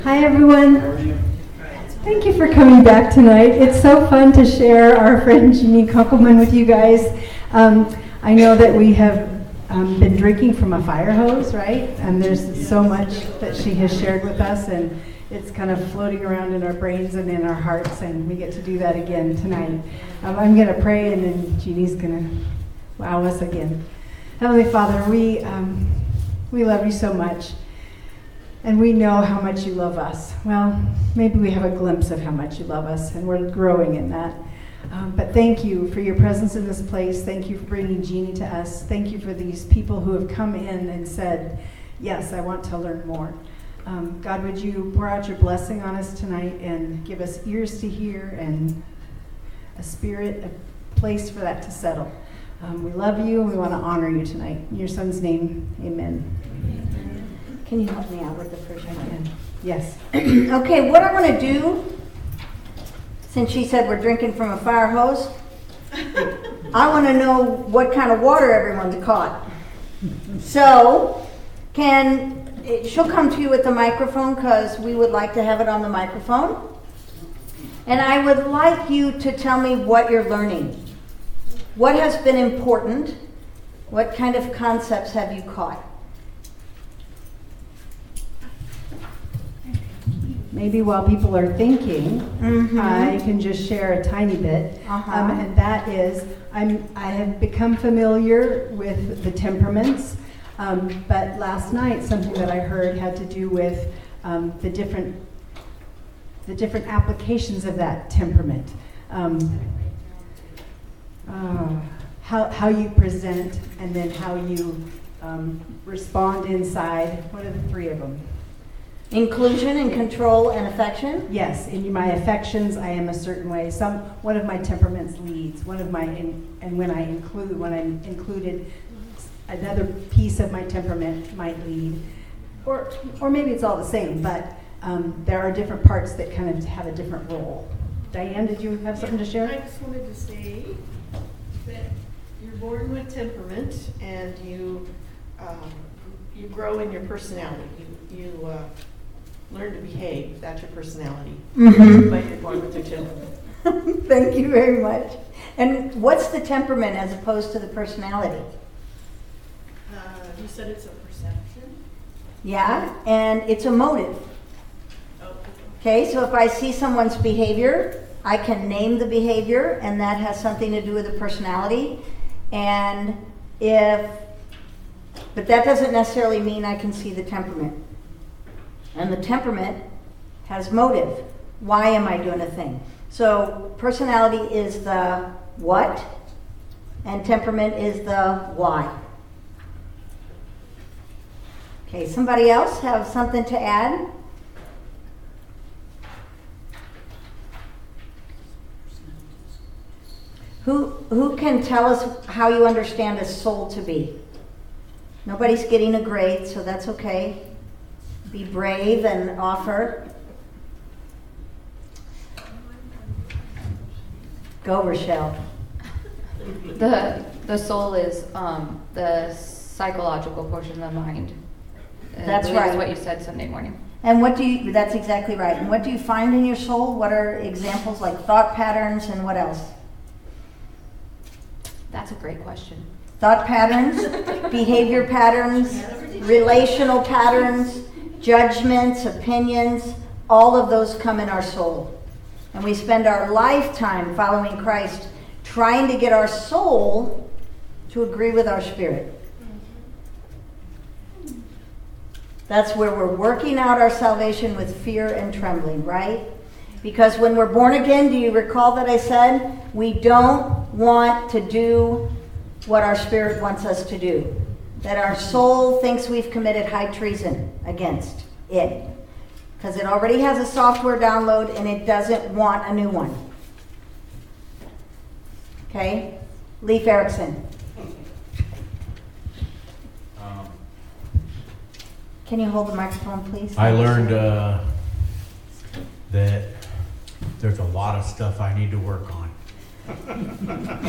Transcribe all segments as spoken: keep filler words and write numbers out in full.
Hi everyone. Thank you for coming back tonight. It's so fun to share our friend Jeannie Kunkelman with you guys. Um, I know that we have um, been drinking from a fire hose, right? And there's so much that she has shared with us, and it's kind of floating around in our brains and in our hearts, and we get to do that again tonight. Um, I'm going to pray, and then Jeannie's going to wow us again. Heavenly Father, we um, we love you so much. And we know how much you love us. Well, maybe we have a glimpse of how much you love us, and we're growing in that. Um, but thank you for your presence in this place. Thank you for bringing Jeannie to us. Thank you for these people who have come in and said, yes, I want to learn more. Um, God, would you pour out your blessing on us tonight and give us ears to hear and a spirit, a place for that to settle. Um, we love you, and we want to honor you tonight. In your son's name, amen. Can you help me out with the first one? Yes. Okay, what I'm going to do, since she said we're drinking from a fire hose, I want to know what kind of water everyone's caught. So, can, she'll come to you with the microphone because we would like to have it on the microphone. And I would like you to tell me what you're learning. What has been important? What kind of concepts have you caught? Maybe while people are thinking, mm-hmm. I can just share a tiny bit, uh-huh. um, and that is, I'm, I have become familiar with the temperaments, um, but last night something that I heard had to do with um, the different, the different applications of that temperament, um, uh, how how you present, and then how you um, respond inside. What are the three of them? Inclusion and control and affection? Yes, in my affections, I am a certain way. Some one of my temperaments leads. One of my in, and when I include, when I'm included, another piece of my temperament might lead, or or maybe it's all the same. But um, there are different parts that kind of have a different role. Diane, did you have something to share? I just wanted to say that you're born with temperament, and you um, you grow in your personality. You you. Uh, Learn to behave. That's your personality. Mm-hmm. But you're born with your temperament. Thank you very much. And what's the temperament as opposed to the personality? Uh, you said it's a perception? Yeah, and it's a motive. Oh. Okay, so if I see someone's behavior, I can name the behavior, and that has something to do with the personality. And if, but that doesn't necessarily mean I can see the temperament. And the temperament has motive. Why am I doing a thing? So personality is the what, and temperament is the why. Okay, somebody else have something to add? Who who can tell us how you understand a soul to be? Nobody's getting a grade, so that's okay. Be brave and offer. Go, Rochelle. The the soul is um, the psychological portion of the mind. I That's believe right. Is what you said Sunday morning. And what do you? That's exactly right. And what do you find in your soul? What are examples like thought patterns and what else? That's a great question. Thought patterns, behavior patterns, relational patterns, judgments, opinions, all of those come in our soul. And we spend our lifetime following Christ trying to get our soul to agree with our spirit. That's where we're working out our salvation with fear and trembling, right? Because when we're born again, do you recall that I said we don't want to do what our spirit wants us to do? That our soul thinks we've committed high treason against it. Because it already has a software download and it doesn't want a new one. Okay? Leif Erikson. Um, Can you hold the microphone, please? I learned uh, that there's a lot of stuff I need to work on.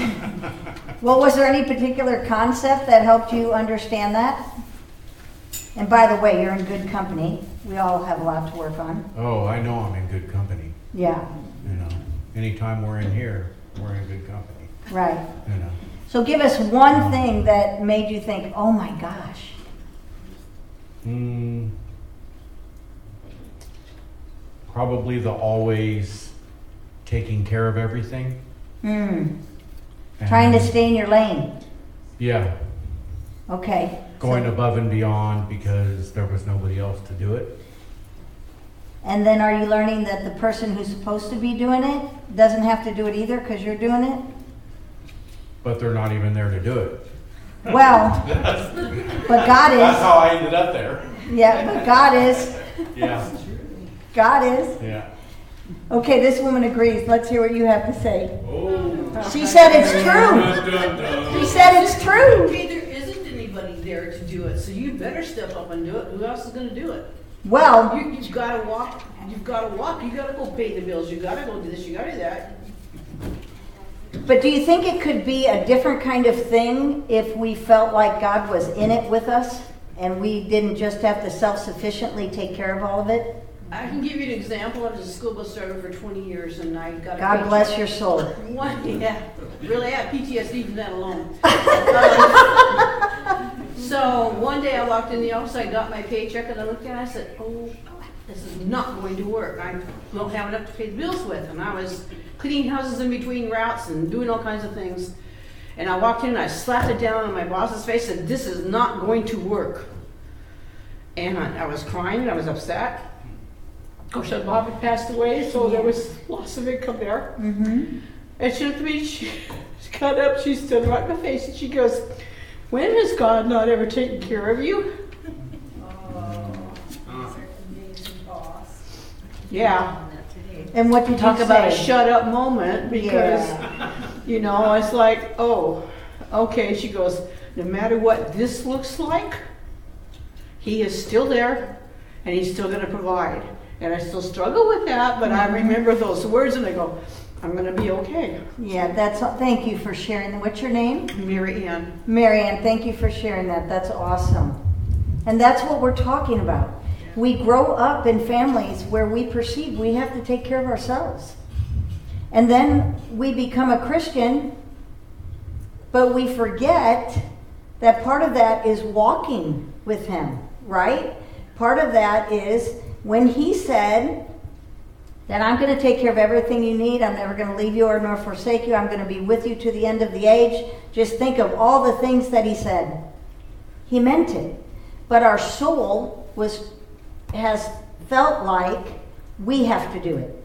Well, was there any particular concept that helped you understand that? And by the way, you're in good company. We all have a lot to work on. Oh, I know I'm in good company. Yeah, You know, anytime we're in here, we're in good company. right. You know, So give us one thing that made you think, oh my gosh. mm, probably the always taking care of everything. Hmm. Trying to and- stay in your lane. Yeah, Okay. going So- above and beyond because there was nobody else to do it. And then are you learning that the person who's supposed to be doing it doesn't have to do it either because you're doing it? But they're not even there to do it. Well, but God That's is. how I ended up there. Yeah, but God is. Yeah, God is. yeah. Okay, this woman agrees. Let's hear what you have to say. Oh. She said it's true. Dun, dun, dun. She said it's true. Okay, there isn't anybody there to do it, so you better step up and do it. Who else is gonna do it? Well, You, you've gotta walk, you've gotta walk, you gotta go pay the bills, you gotta go do this, you gotta do that. but do you think it could be a different kind of thing if we felt like God was in it with us and we didn't just have to self-sufficiently take care of all of it? I can give you an example. I was a school bus driver for twenty years and I got a God paycheck. bless your soul. One, yeah, really, I have P T S D from that alone. Um, So one day I walked in the office, I got my paycheck and I looked at it and I said, oh, this is not going to work. I don't have enough to pay the bills with. And I was cleaning houses in between routes and doing all kinds of things. And I walked in and I slapped it down on my boss's face and said, this is not going to work. And I, I was crying and I was upset. Of course, my mom had passed away, so there was loss of income there. Mm-hmm. And she looked at me, she, she got up, she stood right in my face, and she goes, when has God not ever taken care of you? Yeah. And what did Talk you about a say? shut up moment because, Yeah. you know, it's like, oh, okay. She goes, no matter what this looks like, he is still there and he's still going to provide. And I still struggle with that, but I remember those words and I go, I'm going to be okay. Yeah, that's, thank you for sharing. What's your name? Mary Ann. Marianne, thank you for sharing that. That's awesome. And that's what we're talking about. We grow up in families where we perceive we have to take care of ourselves. And then we become a Christian, but we forget that part of that is walking with him, right? Part of that is when he said that I'm going to take care of everything you need. I'm never going to leave you or nor forsake you. I'm going to be with you to the end of the age. Just think of all the things that he said. He meant it. But our soul was has felt like we have to do it.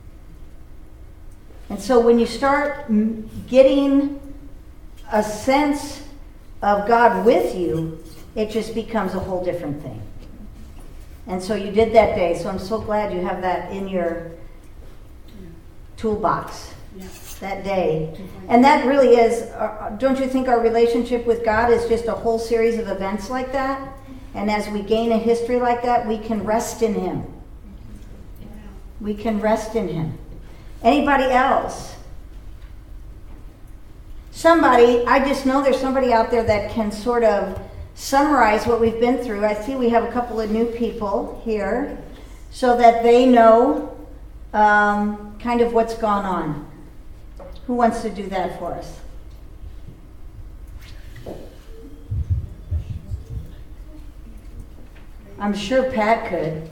And so when you start getting a sense of God with you, it just becomes a whole different thing. And so you did that day. So I'm so glad you have that in your toolbox that day. And that really is, uh, don't you think our relationship with God is just a whole series of events like that? And as we gain a history like that, we can rest in him. We can rest in him. Anybody else? Somebody, I just know there's somebody out there that can sort of summarize what we've been through. I see we have a couple of new people here so that they know um, kind of what's gone on. Who wants to do that for us? I'm sure Pat could.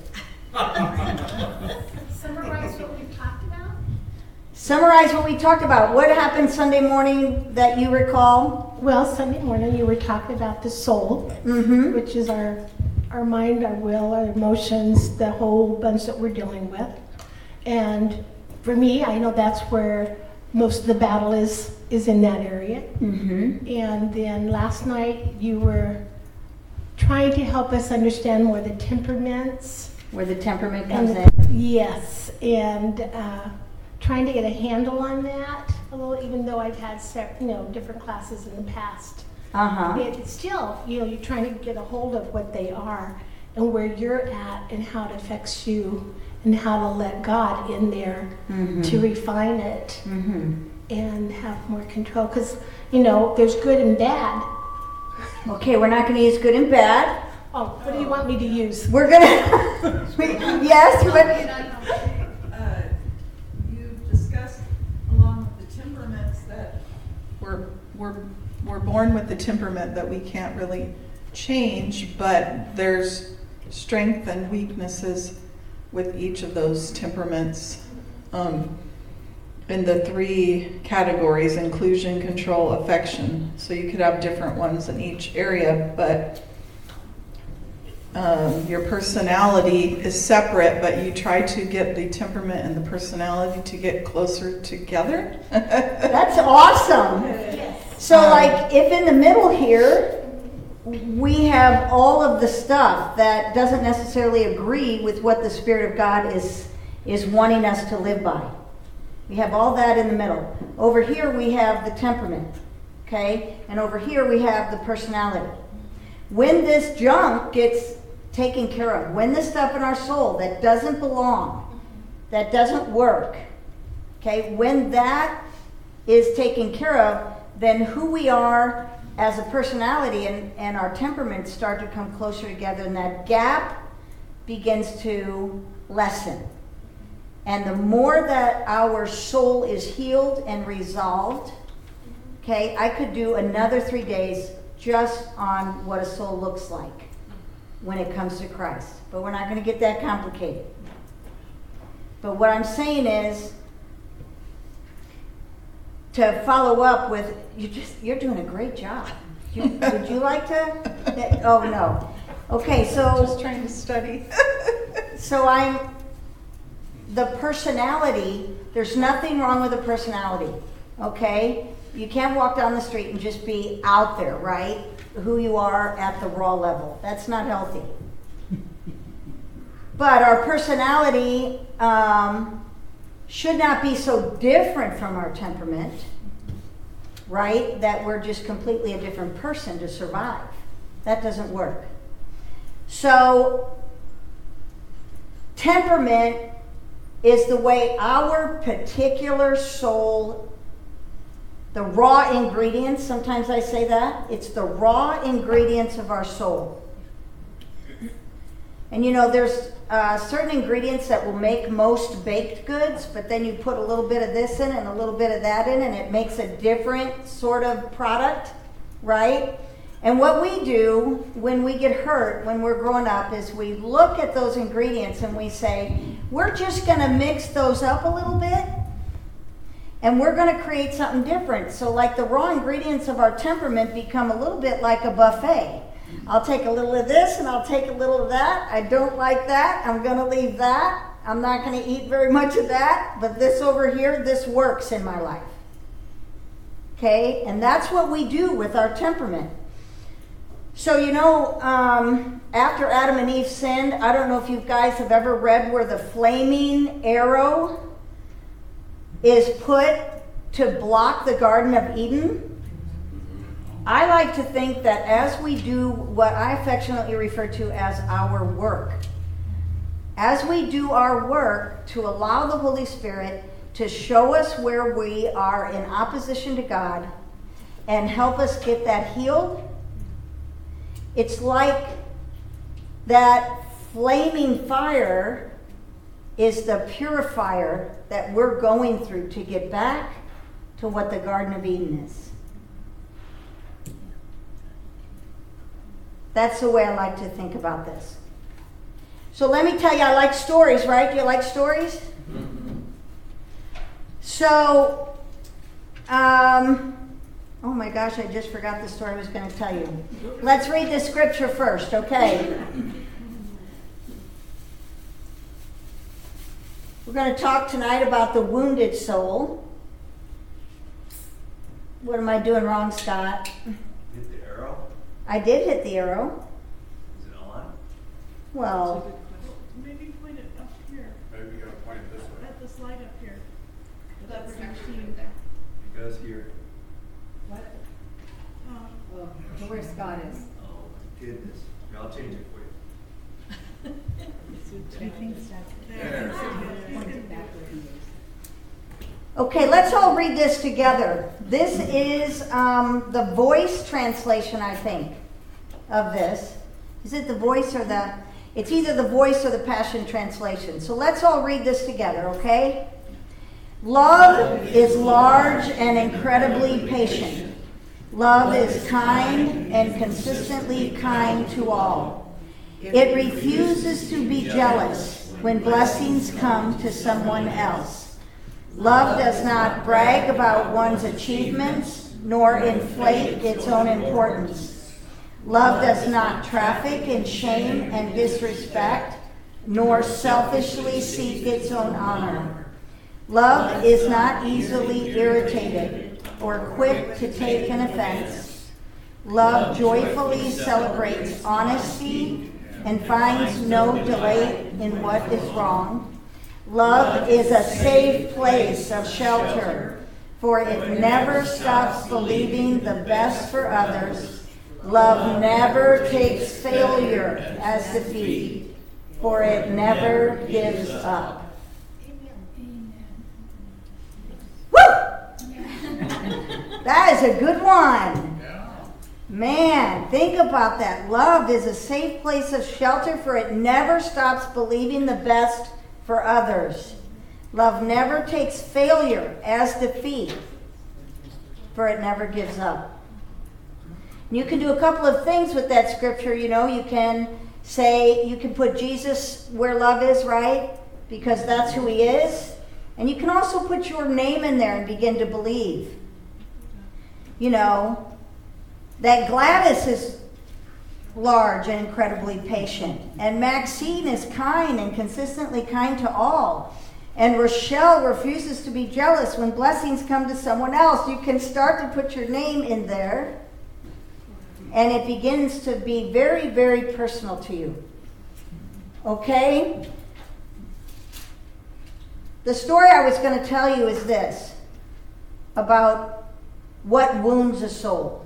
Summarize what we've talked about? Summarize what we talked about. What happened Sunday morning that you recall? Well, Sunday morning you were talking about the soul, Mm-hmm. which is our our mind, our will, our emotions, the whole bunch that we're dealing with. And for me, I know that's where most of the battle is is in that area. Mm-hmm. And then last night you were trying to help us understand more the temperaments. Where the temperament comes And- in. Yes, and uh, trying to get a handle on that a little, even though I've had se- you know different classes in the past. Uh-huh. It's still, you know, you're trying to get a hold of what they are and where you're at and how it affects you and how to let God in there Mhm. to refine it Mm-hmm. and have more control. Because, you know, there's good and bad. Okay, we're not going to use good and bad. Oh, what do you want me to use? We're gonna, yes, but, Uh, you discussed along with the temperaments that we're, we're, we're born with the temperament that we can't really change, but there's strength and weaknesses with each of those temperaments. Um, in the three categories, inclusion, control, affection. So you could have different ones in each area, but um, your personality is separate, but you try to get the temperament and the personality to get closer together. that's awesome. So Um, like, if in the middle here, we have all of the stuff that doesn't necessarily agree with what the Spirit of God is, is wanting us to live by. We have all that in the middle. Over here we have the temperament, okay? And over here we have the personality. When this junk gets taken care of, when the stuff in our soul that doesn't belong, that doesn't work, okay? When that is taken care of, then who we are as a personality and, and our temperaments start to come closer together, and that gap begins to lessen. And the more that our soul is healed and resolved, okay, I could do another three days just on what a soul looks like when it comes to Christ. But we're not going to get that complicated. But what I'm saying is, to follow up with, you just, you're doing a great job. You, would you like to? Oh, no. Okay, so. Just trying to study. So I'm, the personality, there's nothing wrong with a personality, okay? You can't walk down the street and just be out there, right? Who you are at the raw level. That's not healthy. But our personality um, should not be so different from our temperament, right? That we're just completely a different person to survive. That doesn't work. So, temperament is the way our particular soul, the raw ingredients, sometimes I say that, it's the raw ingredients of our soul. And you know, there's uh, certain ingredients that will make most baked goods, but then you put a little bit of this in and a little bit of that in, and it makes a different sort of product, right? And what we do when we get hurt, when we're growing up, is we look at those ingredients and we say, we're just going to mix those up a little bit, and we're going to create something different. So like the raw ingredients of our temperament become a little bit like a buffet. I'll take a little of this and I'll take a little of that. I don't like that. I'm going to leave that. I'm not going to eat very much of that. But this over here, this works in my life. Okay? And that's what we do with our temperament. So, you know, um, after Adam and Eve sinned, I don't know if you guys have ever read where the flaming arrow is put to block the Garden of Eden. I like to think that as we do what I affectionately refer to as our work, as we do our work to allow the Holy Spirit to show us where we are in opposition to God and help us get that healed, it's like that flaming fire is the purifier that we're going through to get back to what the Garden of Eden is. That's the way I like to think about this. So let me tell you, I like stories, right? Do you like stories? Mm-hmm. So, um, oh my gosh, I just forgot the story I was going to tell you. Let's read the scripture first, okay? We're going to talk tonight about the wounded soul. What am I doing wrong, Scott? Hit the arrow? I did hit the arrow. Is it on? Well, Maybe point it up here, Maybe you gotta point it this way. at this light up here. That's That actually machine. right there. It goes here. Oh, Where Scott is. Oh my goodness. Here, I'll change it for you. there. okay, let's all read this together. This is um, the Voice translation, I think, of this. Is it the Voice or the, it's either the Voice or the Passion Translation. So let's all read this together, okay? Love is large and incredibly patient. Love is kind and consistently kind to all. It refuses to be jealous when blessings come to someone else. Love does not brag about one's achievements nor inflate its own importance. Love does not traffic in shame and disrespect nor selfishly seek its own honor. Love is not easily irritated or quick to take an offense. Love joyfully celebrates honesty and finds no delight in what is wrong. Love is a safe place of shelter, for it never stops believing the best for others. Love never takes failure as defeat, for it never gives up. That is a good one. Man, think about that. Love is a safe place of shelter, for it never stops believing the best for others. Love never takes failure as defeat, for it never gives up. You can do a couple of things with that scripture. You know, you can say, you can put Jesus where love is, right? Because that's who he is. And you can also put your name in there and begin to believe. You know, that Gladys is large and incredibly patient. And Maxine is kind and consistently kind to all. And Rochelle refuses to be jealous when blessings come to someone else. You can start to put your name in there. And it begins to be very, very personal to you. Okay? The story I was going to tell you is this, about what wounds a soul.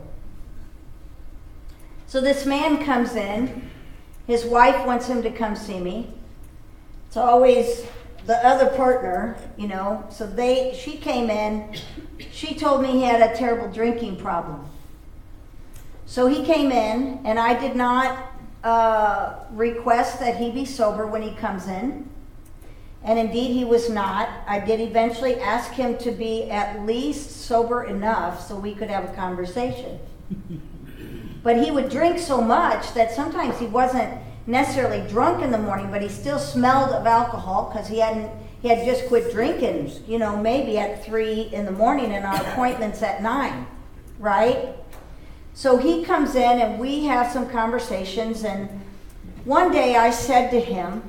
So this man comes in. His wife wants him to come see me. It's always the other partner, you know. So they, she came in. She told me he had a terrible drinking problem. So he came in, and I did not uh, request that he be sober when he comes in. And indeed, he was not. I did eventually ask him to be at least sober enough so we could have a conversation. But he would drink so much that sometimes he wasn't necessarily drunk in the morning, but he still smelled of alcohol because he hadn't he had just quit drinking, you know, maybe at three in the morning, and our appointment's at nine, right? So he comes in and we have some conversations, and one day I said to him,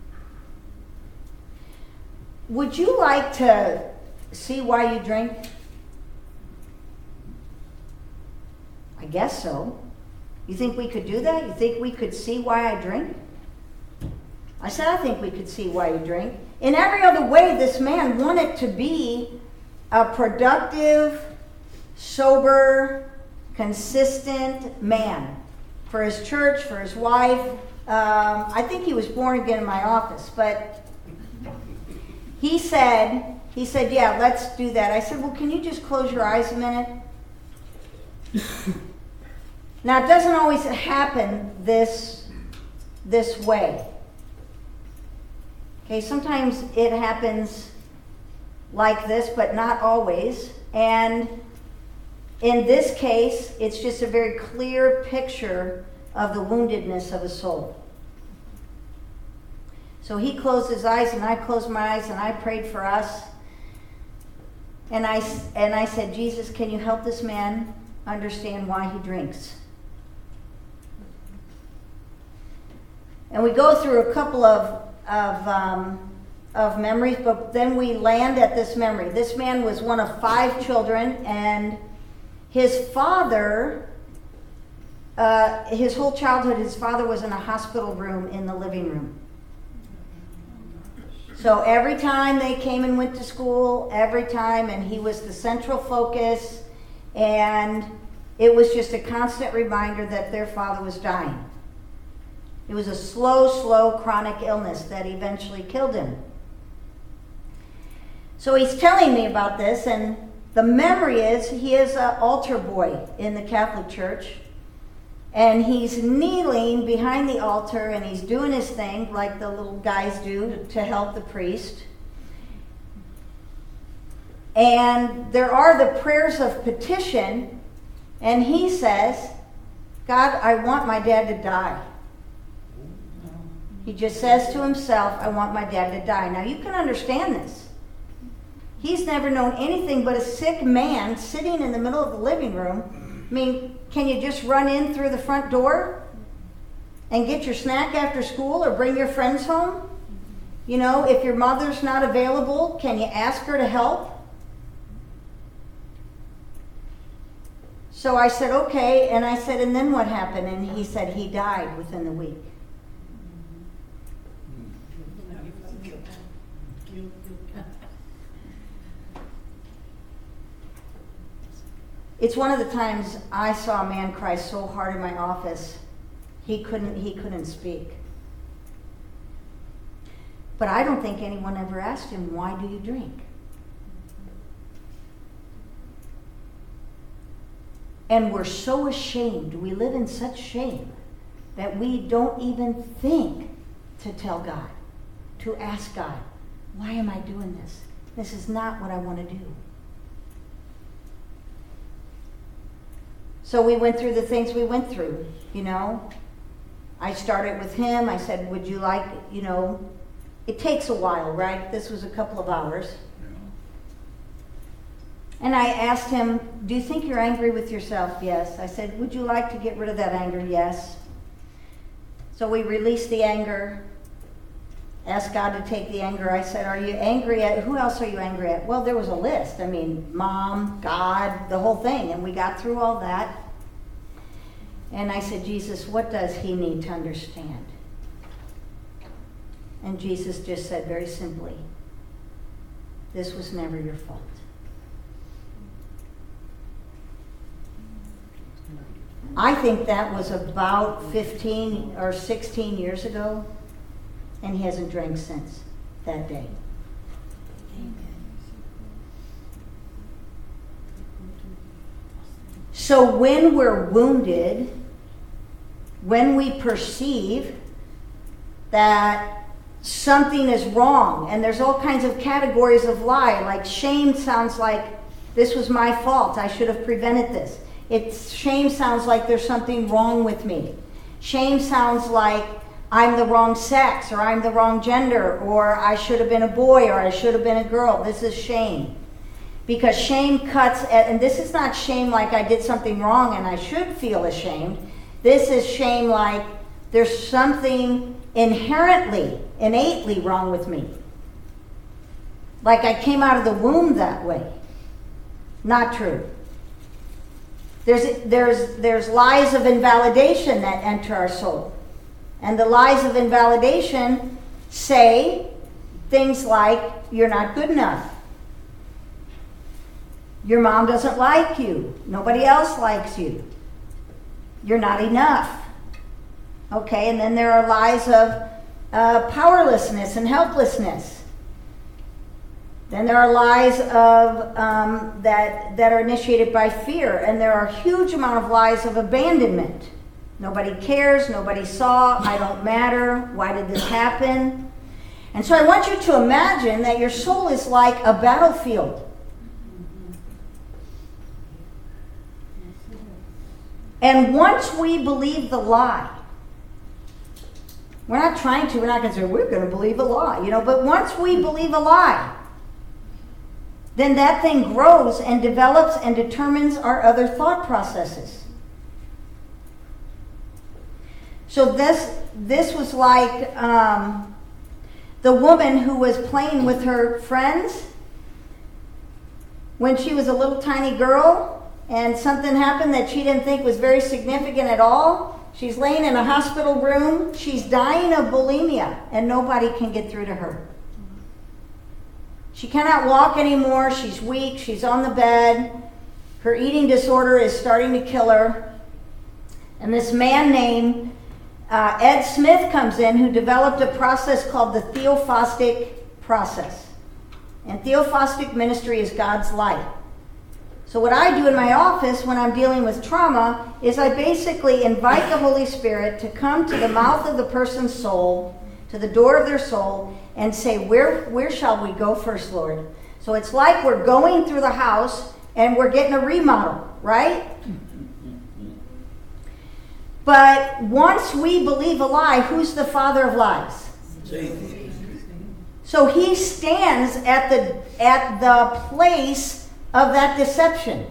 would you like to see why you drink? I guess so. You think we could do that? You think we could see why I drink? I said, I think we could see why you drink. In every other way, this man wanted to be a productive, sober, consistent man for his church, for his wife. Um, I think he was born again in my office, but he said, he said, yeah, let's do that. I said, well, can you just close your eyes a minute? Now, it doesn't always happen this, this way. Okay, sometimes it happens like this, but not always. And in this case, it's just a very clear picture of the woundedness of a soul. So he closed his eyes, and I closed my eyes, and I prayed for us. And I, and I said, Jesus, can you help this man understand why he drinks? And we go through a couple of, of, um, of memories, but then we land at this memory. This man was one of five children, and his father, uh, his whole childhood, his father was in a hospital room in the living room. So every time they came and went to school, every time, and he was the central focus, and it was just a constant reminder that their father was dying. It was a slow, slow chronic illness that eventually killed him. So he's telling me about this, and the memory is he is an altar boy in the Catholic Church. And he's kneeling behind the altar and he's doing his thing like the little guys do to help the priest. And there are the prayers of petition, and he says, God, I want my dad to die. He just says to himself, I want my dad to die. Now you can understand this. He's never known anything but a sick man sitting in the middle of the living room. I mean, can you just run in through the front door and get your snack after school or bring your friends home? You know, if your mother's not available, can you ask her to help? So I said, okay, and I said, and then what happened? And he said he died within the week. It's one of the times I saw a man cry so hard in my office, he couldn't, he couldn't speak. But I don't think anyone ever asked him, why do you drink? And we're so ashamed, we live in such shame, that we don't even think to tell God, to ask God, why am I doing this? This is not what I want to do. So we went through the things we went through, you know. I started with him. I said, would you like, you know, it takes a while, right? This was a couple of hours. And I asked him, do you think you're angry with yourself? Yes. I said, would you like to get rid of that anger? Yes. So we released the anger, asked God to take the anger. I said, are you angry at, who else are you angry at? Well, there was a list. I mean, Mom, God, the whole thing. And we got through all that. And I said, Jesus, what does he need to understand? And Jesus just said very simply, this was never your fault. I think that was about fifteen or sixteen years ago, and he hasn't drank since that day. So when we're wounded, when we perceive that something is wrong, and there's all kinds of categories of lie, like shame sounds like this was my fault, I should have prevented this. It's, shame sounds like there's something wrong with me. Shame sounds like I'm the wrong sex, or I'm the wrong gender, or I should have been a boy, or I should have been a girl. This is shame. Because shame cuts at, and this is not shame like I did something wrong and I should feel ashamed. This is shame like there's something inherently, innately wrong with me. Like I came out of the womb that way. Not true. There's, there's, there's lies of invalidation that enter our soul. And the lies of invalidation say things like, you're not good enough. Your mom doesn't like you. Nobody else likes you. You're not enough. Okay, and then there are lies of uh, powerlessness and helplessness. Then there are lies of um, that, that are initiated by fear, and there are a huge amount of lies of abandonment. Nobody cares, nobody saw, I don't matter, why did this happen? And so I want you to imagine that your soul is like a battlefield. And once we believe the lie, we're not trying to, we're not going to say, we're going to believe a lie, you know, but once we believe a lie, then that thing grows and develops and determines our other thought processes. So this, this was like um, the woman who was playing with her friends when she was a little tiny girl, and something happened that she didn't think was very significant at all. She's laying in a hospital room. She's dying of bulimia, and nobody can get through to her. She cannot walk anymore. She's weak. She's on the bed. Her eating disorder is starting to kill her. And this man named uh, Ed Smith comes in, who developed a process called the Theophostic process. And Theophostic ministry is God's light. So what I do in my office when I'm dealing with trauma is I basically invite the Holy Spirit to come to the mouth of the person's soul, to the door of their soul, and say, where, where shall we go first, Lord? So it's like we're going through the house and we're getting a remodel, right? But once we believe a lie, who's the father of lies? So he stands at the, at the place of that deception.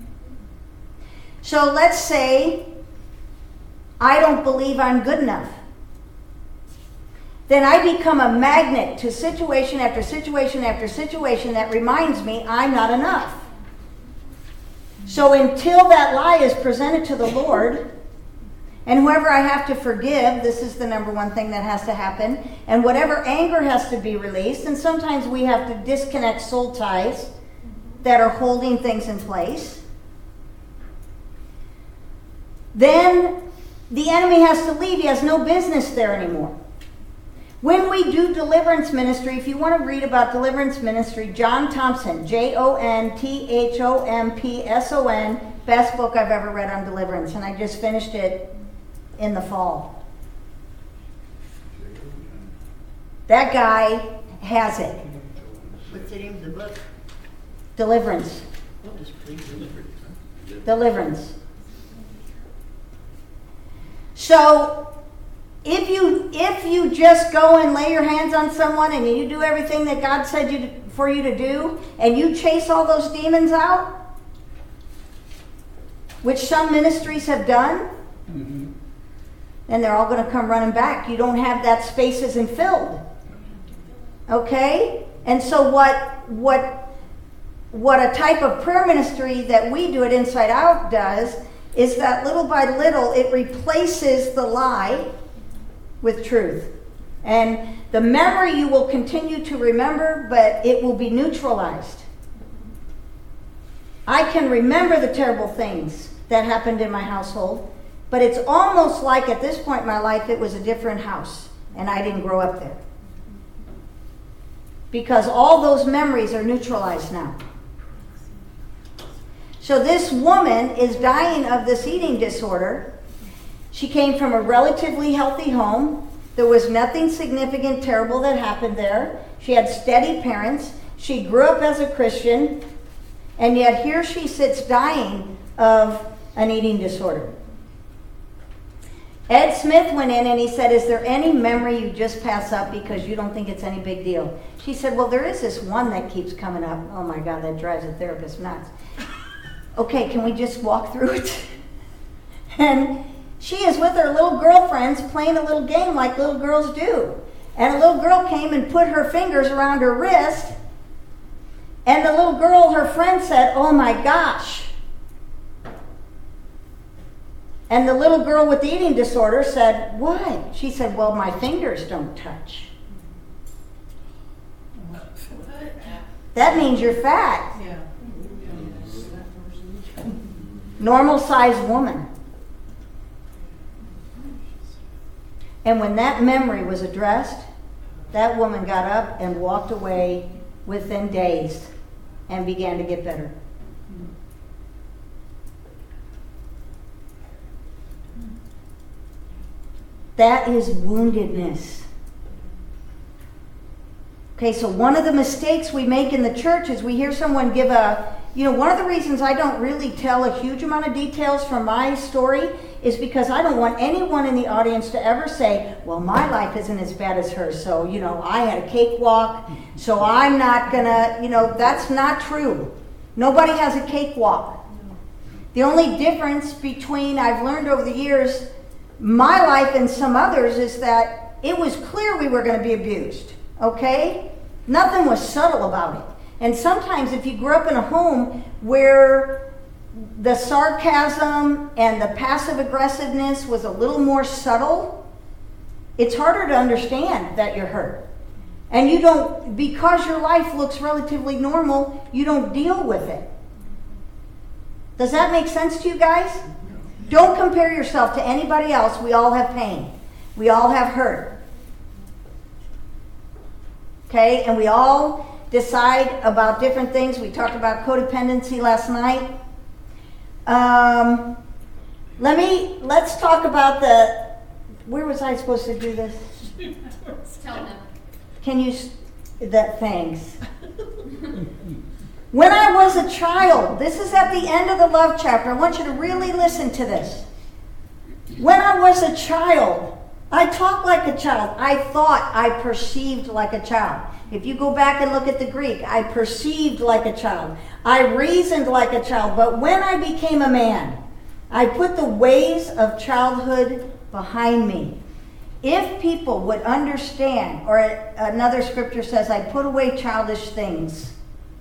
So let's say I don't believe I'm good enough. Then I become a magnet to situation after situation after situation that reminds me I'm not enough. So until that lie is presented to the Lord, and whoever I have to forgive, this is the number one thing that has to happen, and whatever anger has to be released, and sometimes we have to disconnect soul ties that are holding things in place, then the enemy has to leave. He has no business there anymore. When we do deliverance ministry, if you want to read about deliverance ministry, John Thompson, J O N T H O M P S O N, best book I've ever read on deliverance, and I just finished it in the fall. That guy has it. What's the name of the book? Deliverance. Deliverance. So, if you if you just go and lay your hands on someone and you do everything that God said you to, for you to do, and you chase all those demons out, which some ministries have done, mm-hmm. then they're all going to come running back. You don't have that space isn't filled. Okay? And so what what what a type of prayer ministry that we do at Inside Out does is that little by little it replaces the lie with truth. And the memory you will continue to remember, but it will be neutralized. I can remember the terrible things that happened in my household, but it's almost like at this point in my life it was a different house, and I didn't grow up there. Because all those memories are neutralized now. So this woman is dying of this eating disorder. She came from a relatively healthy home. There was nothing significant, terrible that happened there. She had steady parents. She grew up as a Christian. And yet here she sits dying of an eating disorder. Ed Smith went in and he said, is there any memory you just pass up because you don't think it's any big deal? She said, well, there is this one that keeps coming up. Oh my God, that drives a therapist nuts. Okay, can we just walk through it? And she is with her little girlfriends playing a little game like little girls do. And a little girl came and put her fingers around her wrist. And the little girl, her friend, said, oh my gosh. And the little girl with the eating disorder said, what? She said, well, my fingers don't touch. That means you're fat. Yeah. Normal sized woman. And when that memory was addressed, that woman got up and walked away within days and began to get better. That is woundedness. Okay, so one of the mistakes we make in the church is we hear someone give a, you know, one of the reasons I don't really tell a huge amount of details from my story is because I don't want anyone in the audience to ever say, well, my life isn't as bad as hers, so, you know, I had a cakewalk, so I'm not gonna, you know, that's not true. Nobody has a cakewalk. The only difference between, I've learned over the years, my life and some others is that it was clear we were going to be abused, okay? Nothing was subtle about it. And sometimes if you grew up in a home where the sarcasm and the passive aggressiveness was a little more subtle, it's harder to understand that you're hurt. And you don't, because your life looks relatively normal, you don't deal with it. Does that make sense to you guys? Don't compare yourself to anybody else. We all have pain. We all have hurt. Okay? And we all decide about different things. We talked about codependency last night. Um, let me, let's talk about the, where was I supposed to do this? Tell them. Can you, that, thanks. When I was a child, this is at the end of the love chapter. I want you to really listen to this. When I was a child, I talked like a child. I thought, I perceived like a child. If you go back and look at the Greek, I perceived like a child. I reasoned like a child. But when I became a man, I put the ways of childhood behind me. If people would understand, or another scripture says, I put away childish things.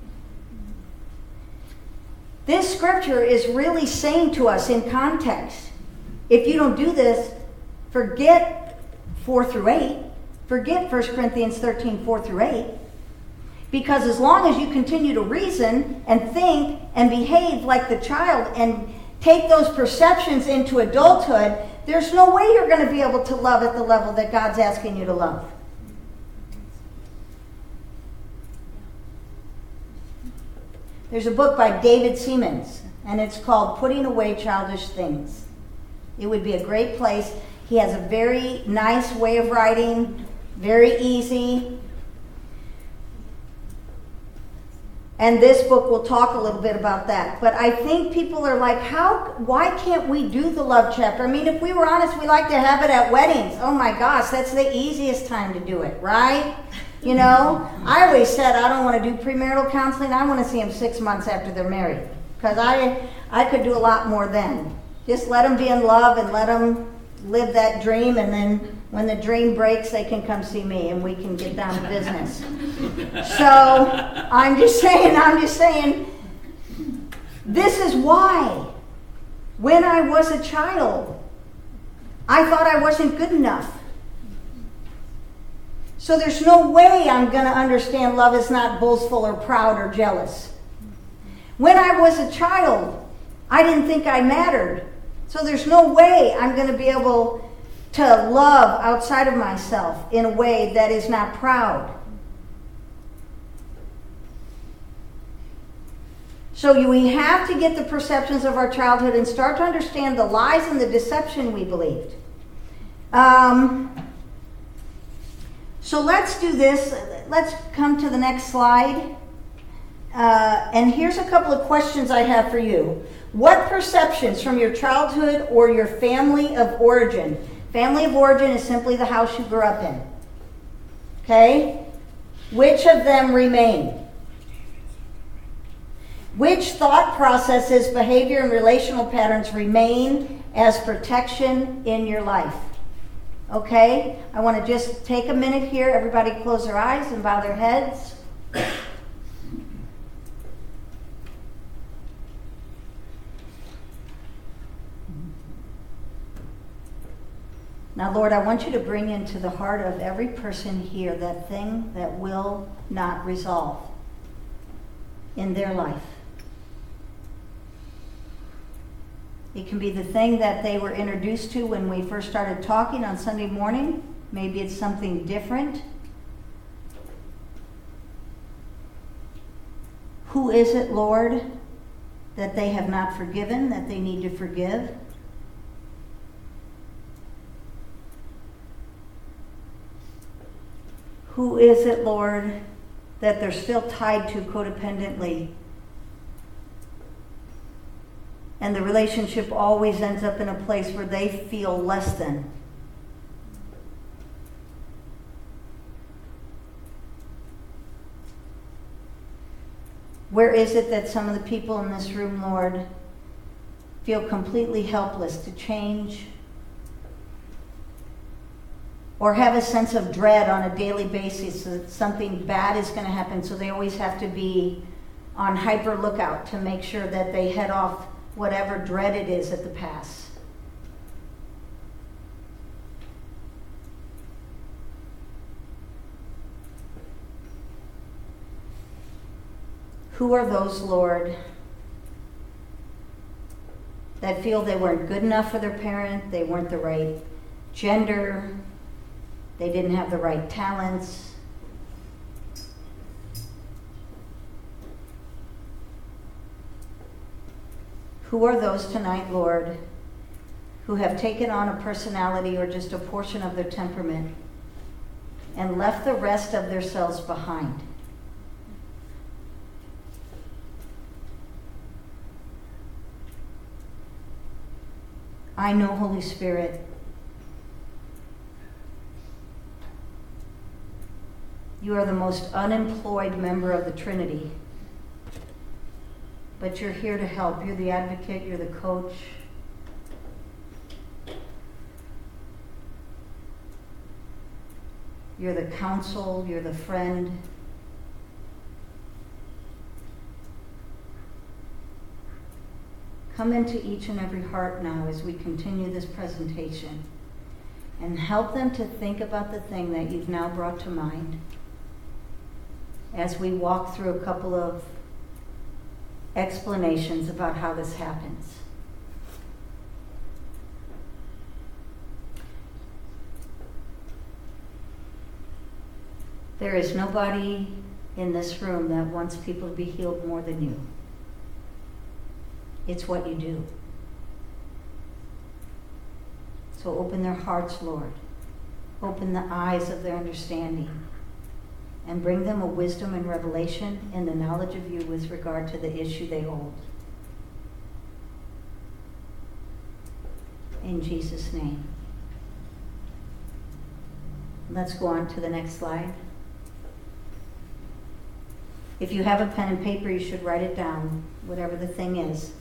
This scripture is really saying to us in context, if you don't do this, forget four through eight. Forget First Corinthians thirteen, four through eight. Because as long as you continue to reason and think and behave like the child and take those perceptions into adulthood, there's no way you're going to be able to love at the level that God's asking you to love. There's a book by David Siemens, and it's called Putting Away Childish Things. It would be a great place. He has a very nice way of writing, very easy. And this book will talk a little bit about that. But I think people are like, how, why can't we do the love chapter? I mean, if we were honest, we like to have it at weddings. Oh my gosh, that's the easiest time to do it, right? You know, I always said I don't want to do premarital counseling. I want to see them six months after they're married. Because I, I could do a lot more then. Just let them be in love and let them live that dream. And then when the dream breaks, they can come see me and we can get down to business. So I'm just saying, I'm just saying, this is why when I was a child, I thought I wasn't good enough. So there's no way I'm going to understand love is not boastful or proud or jealous. When I was a child, I didn't think I mattered. So there's no way I'm going to be able to love outside of myself in a way that is not proud. So we have to get the perceptions of our childhood and start to understand the lies and the deception we believed. Um... So let's do this. Let's come to the next slide. Uh, and here's a couple of questions I have for you. What perceptions from your childhood or your family of origin? Family of origin is simply the house you grew up in. Okay? Which of them remain? Which thought processes, behavior, and relational patterns remain as protection in your life? Okay, I want to just take a minute here. Everybody close their eyes and bow their heads. Now, Lord, I want you to bring into the heart of every person here that thing that will not resolve in their life. It can be the thing that they were introduced to when we first started talking on Sunday morning. Maybe it's something different. Who is it, Lord, that they have not forgiven, that they need to forgive? Who is it, Lord, that they're still tied to codependently? And the relationship always ends up in a place where they feel less than. Where is it that some of the people in this room, Lord, feel completely helpless to change? Or have a sense of dread on a daily basis that something bad is going to happen, so they always have to be on hyper lookout to make sure that they head off whatever dread it is at the pass. Who are those, Lord, that feel they weren't good enough for their parent, they weren't the right gender, they didn't have the right talents, Who are those tonight, Lord, who have taken on a personality or just a portion of their temperament and left the rest of themselves behind? I know, Holy Spirit, you are the most unemployed member of the Trinity, but you're here to help. You're the advocate, you're the coach. You're the counsel, you're the friend. Come into each and every heart now as we continue this presentation and help them to think about the thing that you've now brought to mind as we walk through a couple of explanations about how this happens. There is nobody in this room that wants people to be healed more than you. It's what you do. So open their hearts, Lord. Open the eyes of their understanding and bring them a wisdom and revelation in the knowledge of you with regard to the issue they hold. In Jesus' name. Let's go on to the next slide. If you have a pen and paper, you should write it down, whatever the thing is.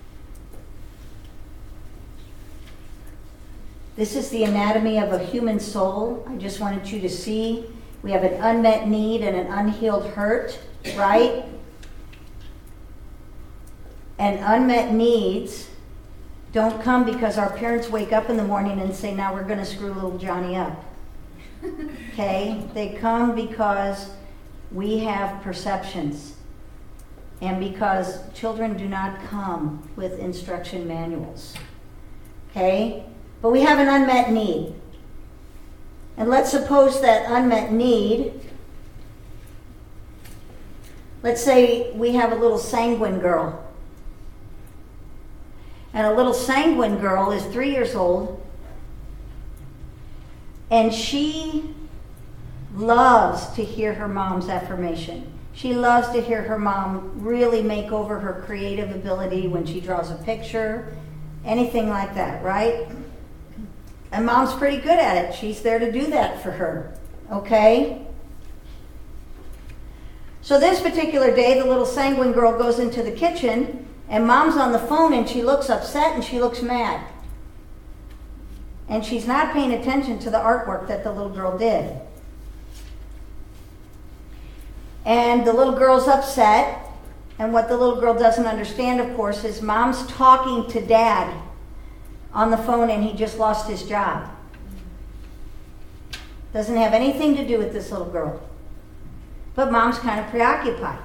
This is the anatomy of a human soul. I just wanted you to see we have an unmet need and an unhealed hurt, right? And unmet needs don't come because our parents wake up in the morning and say, now we're going to screw little Johnny up. Okay? They come because we have perceptions and because children do not come with instruction manuals. Okay? But we have an unmet need. And let's suppose that unmet need, let's say we have a little sanguine girl. And a little sanguine girl is three years old, and she loves to hear her mom's affirmation. She loves to hear her mom really make over her creative ability when she draws a picture, anything like that, right? And mom's pretty good at it. She's there to do that for her, okay? So this particular day, the little sanguine girl goes into the kitchen, and mom's on the phone, and she looks upset and she looks mad. And she's not paying attention to the artwork that the little girl did. And the little girl's upset, and what the little girl doesn't understand, of course, is mom's talking to dad on the phone, and he just lost his job. Doesn't have anything to do with this little girl. But mom's kind of preoccupied.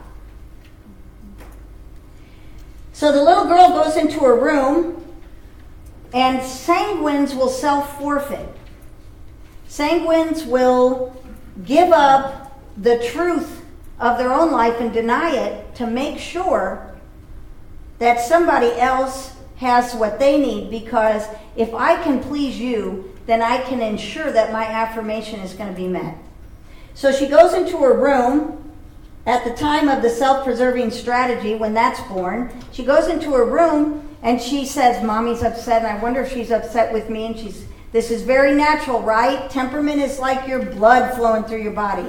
So the little girl goes into her room, and sanguines will self-forfeit. Sanguines will give up the truth of their own life and deny it to make sure that somebody else has what they need, because if I can please you, then I can ensure that my affirmation is going to be met. So she goes into her room at the time of the self-preserving strategy, when that's born. She goes into her room and she says, Mommy's upset, and I wonder if she's upset with me. And she's, this is very natural, right? Temperament is like your blood flowing through your body.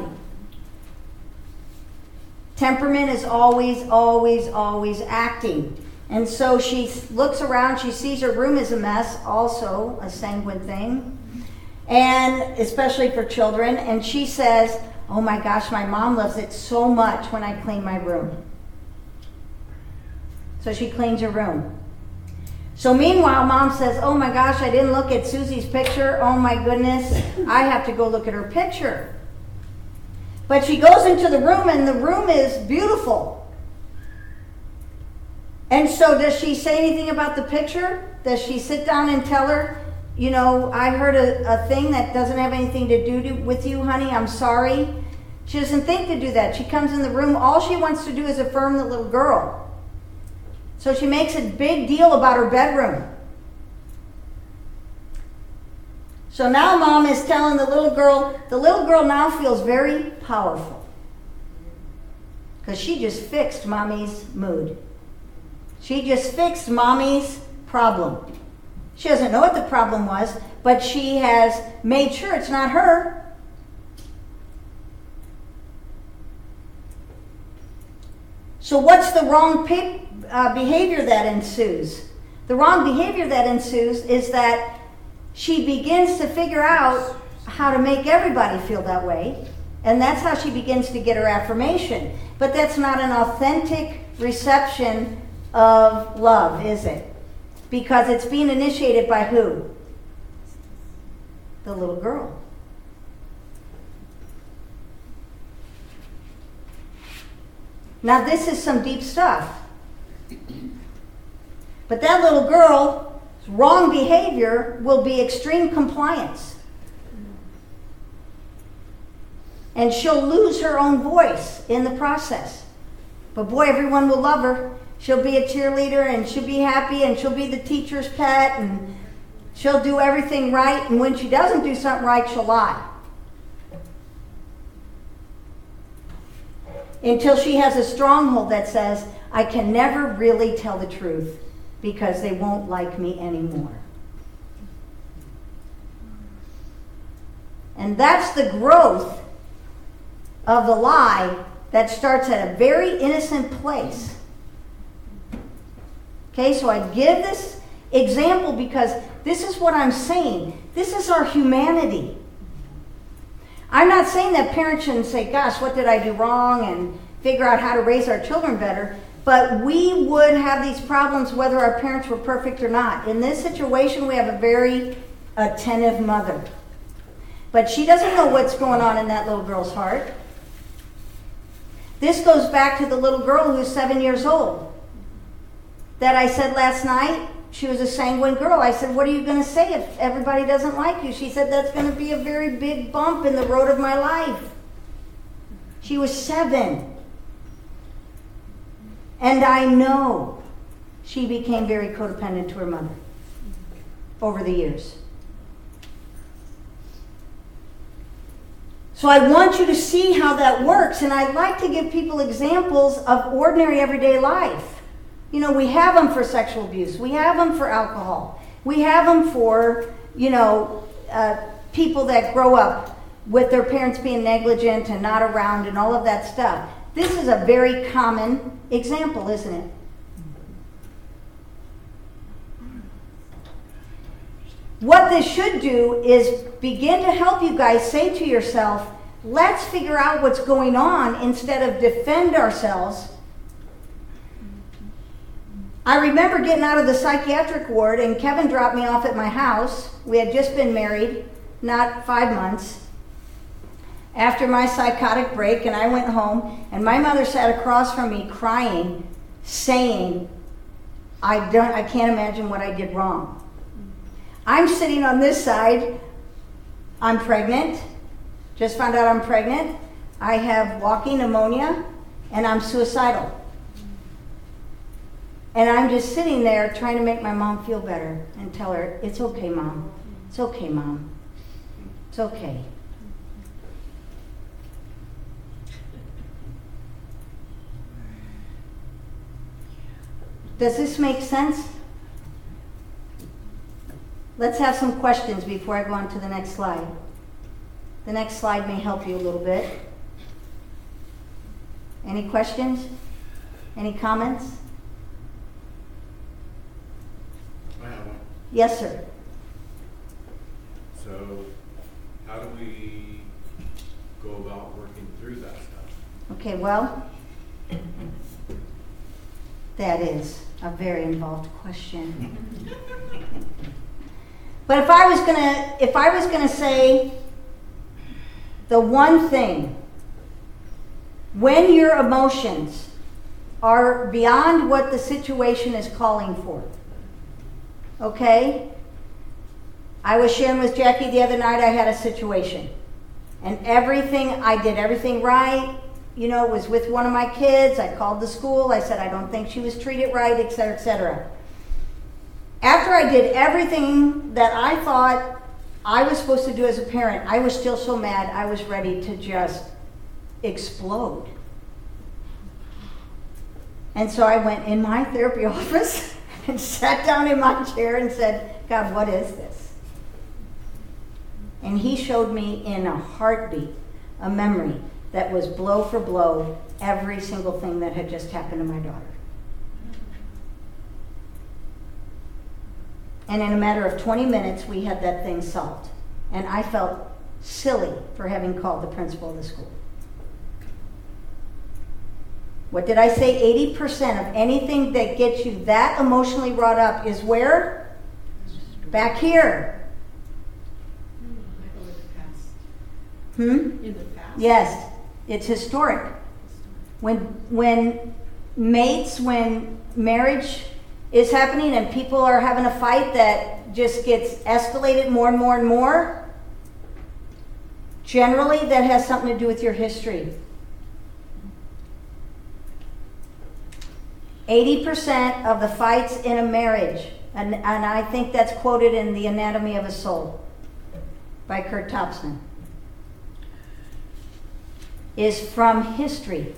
Temperament is always, always, always acting. And so she looks around, she sees her room is a mess, also a sanguine thing, and especially for children, and she says, oh my gosh, my mom loves it so much when I clean my room. So she cleans her room. So meanwhile, mom says, oh my gosh, I didn't look at Susie's picture, oh my goodness, I have to go look at her picture. But she goes into the room, and the room is beautiful. And so does she say anything about the picture? Does she sit down and tell her, you know, I heard a, a thing that doesn't have anything to do to, with you, honey, I'm sorry? She doesn't think to do that. She comes in the room, all she wants to do is affirm the little girl. So she makes a big deal about her bedroom. So now mom is telling the little girl, the little girl now feels very powerful. Because she just fixed mommy's mood. She just fixed mommy's problem. She doesn't know what the problem was, but she has made sure it's not her. So what's the wrong pe- uh, behavior that ensues? The wrong behavior that ensues is that she begins to figure out how to make everybody feel that way, and that's how she begins to get her affirmation. But that's not an authentic reception of love, is it? Because it's being initiated by who? The little girl. Now this is some deep stuff. But that little girl's wrong behavior will be extreme compliance. And she'll lose her own voice in the process. But boy, everyone will love her. She'll be a cheerleader and she'll be happy and she'll be the teacher's pet and she'll do everything right. And when she doesn't do something right, she'll lie. Until she has a stronghold that says, I can never really tell the truth because they won't like me anymore. And that's the growth of the lie that starts at a very innocent place. Okay, so I give this example because this is what I'm saying. This is our humanity. I'm not saying that parents shouldn't say, gosh, what did I do wrong, and figure out how to raise our children better. But we would have these problems whether our parents were perfect or not. In this situation, we have a very attentive mother. But she doesn't know what's going on in that little girl's heart. This goes back to the little girl who's seven years old. That I said last night, she was a sanguine girl. I said, what are you going to say if everybody doesn't like you? She said, that's going to be a very big bump in the road of my life. She was seven. And I know she became very codependent to her mother over the years. So I want you to see how that works, and I like to give people examples of ordinary everyday life. You know, we have them for sexual abuse. We have them for alcohol. We have them for, you know, uh, people that grow up with their parents being negligent and not around and all of that stuff. This is a very common example, isn't it? What this should do is begin to help you guys say to yourself, let's figure out what's going on instead of defend ourselves. I remember getting out of the psychiatric ward and Kevin dropped me off at my house. We had just been married, not five months, after my psychotic break, and I went home, and my mother sat across from me crying, saying, I don't, I can't imagine what I did wrong. I'm sitting on this side, I'm pregnant, just found out I'm pregnant, I have walking pneumonia, and I'm suicidal. And I'm just sitting there trying to make my mom feel better and tell her, it's okay, Mom. It's okay, Mom. It's okay. Does this make sense? Let's have some questions before I go on to the next slide. The next slide may help you a little bit. Any questions? Any comments? I have one. Yes, sir. So, how do we go about working through that stuff? Okay, well, that is a very involved question. But if I was gonna, if I was gonna say the one thing, when your emotions are beyond what the situation is calling for, okay? I was sharing with Jackie the other night, I had a situation. And everything, I did everything right. you know, it was with one of my kids. I called the school. I said, I don't think she was treated right, et cetera, et cetera. After I did everything that I thought I was supposed to do as a parent, I was still so mad, I was ready to just explode. And so I went in my therapy office and sat down in my chair and said, God, what is this? And he showed me in a heartbeat a memory that was blow for blow every single thing that had just happened to my daughter. And in a matter of twenty minutes, we had that thing solved. And I felt silly for having called the principal of the school. What did I say? eighty percent of anything that gets you that emotionally wrought up is where? Back here. Hmm? In the past. Yes, it's historic. When when mates, when marriage is happening and people are having a fight that just gets escalated more and more and more, generally that has something to do with your history. eighty percent of the fights in a marriage, and, and I think that's quoted in The Anatomy of a Soul by Kurt Thompson, is from history.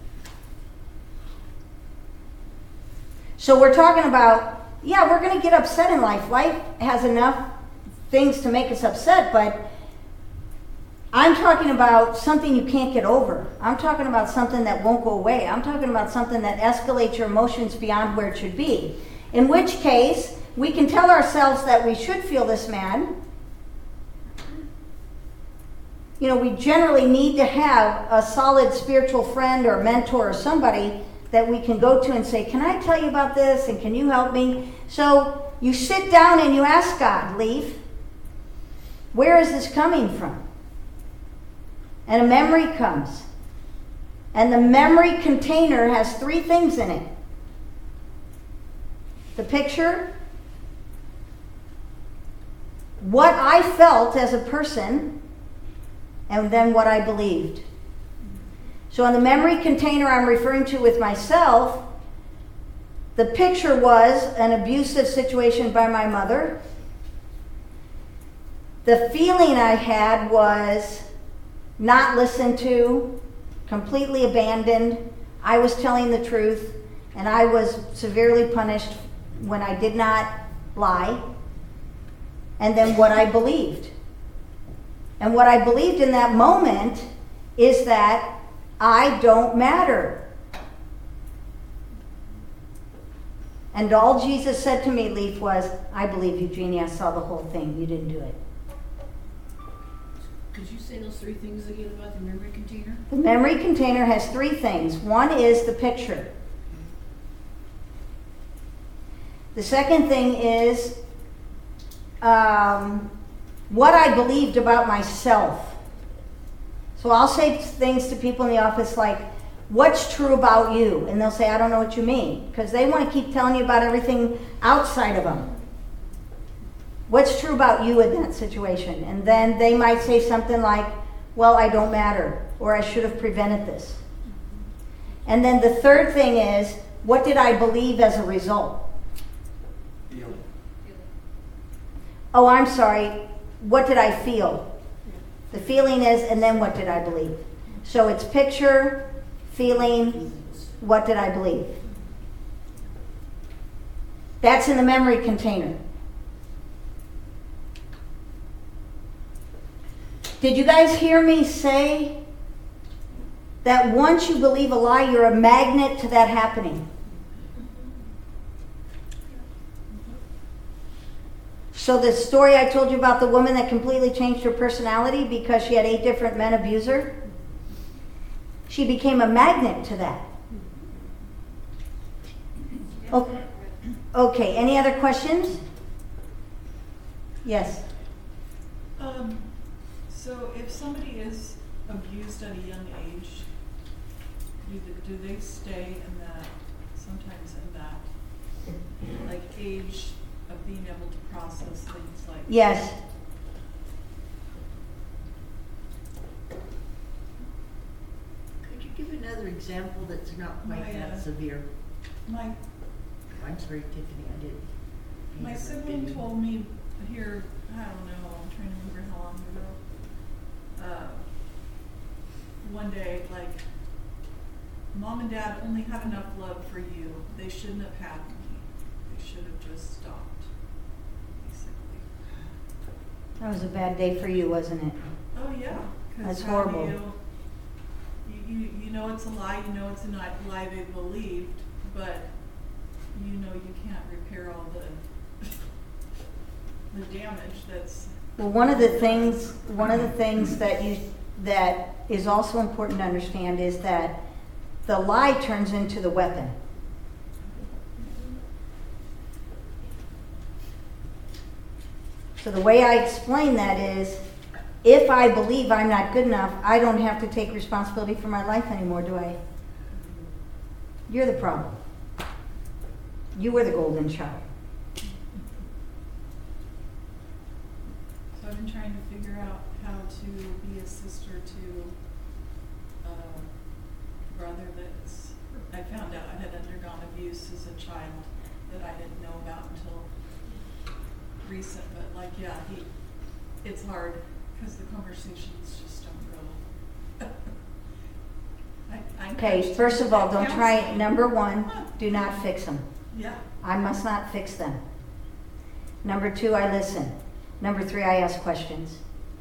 So we're talking about, yeah, we're going to get upset in life. Life has enough things to make us upset, but I'm talking about something you can't get over. I'm talking about something that won't go away. I'm talking about something that escalates your emotions beyond where it should be. In which case, we can tell ourselves that we should feel this mad. You know, we generally need to have a solid spiritual friend or mentor or somebody that we can go to and say, can I tell you about this and can you help me? So you sit down and you ask God, Leaf, where is this coming from? And a memory comes. And the memory container has three things in it. The picture, what I felt as a person, and then what I believed. So in the memory container I'm referring to with myself, the picture was an abusive situation by my mother. The feeling I had was not listened to, completely abandoned. I was telling the truth, and I was severely punished when I did not lie. And then what I believed. And what I believed in that moment is that I don't matter. And all Jesus said to me, Leaf, was, I believe you, Jeannie. I saw the whole thing. You didn't do it. Could you say those three things again about the memory container? The memory container has three things. One is the picture. The second thing is um, what I believed about myself. So I'll say things to people in the office like, what's true about you? And they'll say, I don't know what you mean. Because they want to keep telling you about everything outside of them. What's true about you in that situation? And then they might say something like, well, I don't matter, or I should have prevented this. And then the third thing is, what did I believe as a result? Feel. Oh, I'm sorry, what did I feel? The feeling is, and then what did I believe? So it's picture, feeling, what did I believe? That's in the memory container. Did you guys hear me say that once you believe a lie, you're a magnet to that happening? So the story I told you about the woman that completely changed her personality because she had eight different men abuse her, she became a magnet to that. Okay, okay. Any other questions? Yes. Um, so if somebody is abused at a young age, do they, do they stay in that, sometimes in that, like, age of being able to process things like... Yes. Could you give example that's not quite My, that uh, severe? My, I'm sorry, Tiffany, I didn't. my never sibling did. told me here, I don't know, I'm trying to remember how long ago. Uh, one day, like, Mom and Dad only had enough love for you. They shouldn't have had me. They should have just stopped, basically. That was a bad day for you, wasn't it? Oh, yeah. 'Cause That's how do horrible. You, you, you, you know it's a lie, you know it's a not lie they believed, but you know you can't repair all the, the damage that's. Well, one of the things, one of the things that you, that is also important to understand is that the lie turns into the weapon. So the way I explain that is, if I believe I'm not good enough, I don't have to take responsibility for my life anymore, do I? You're the problem. You were the golden child. So I've been trying to figure out how to be a sister to a brother that's, I found out I had undergone abuse as a child that I didn't know about until recent, but like, yeah, he, it's hard because the conversations just don't go. I, I Okay, first of all, don't try, number one, do not fix them. Yeah. I must not fix them. Number two, I listen. Number three, I ask questions.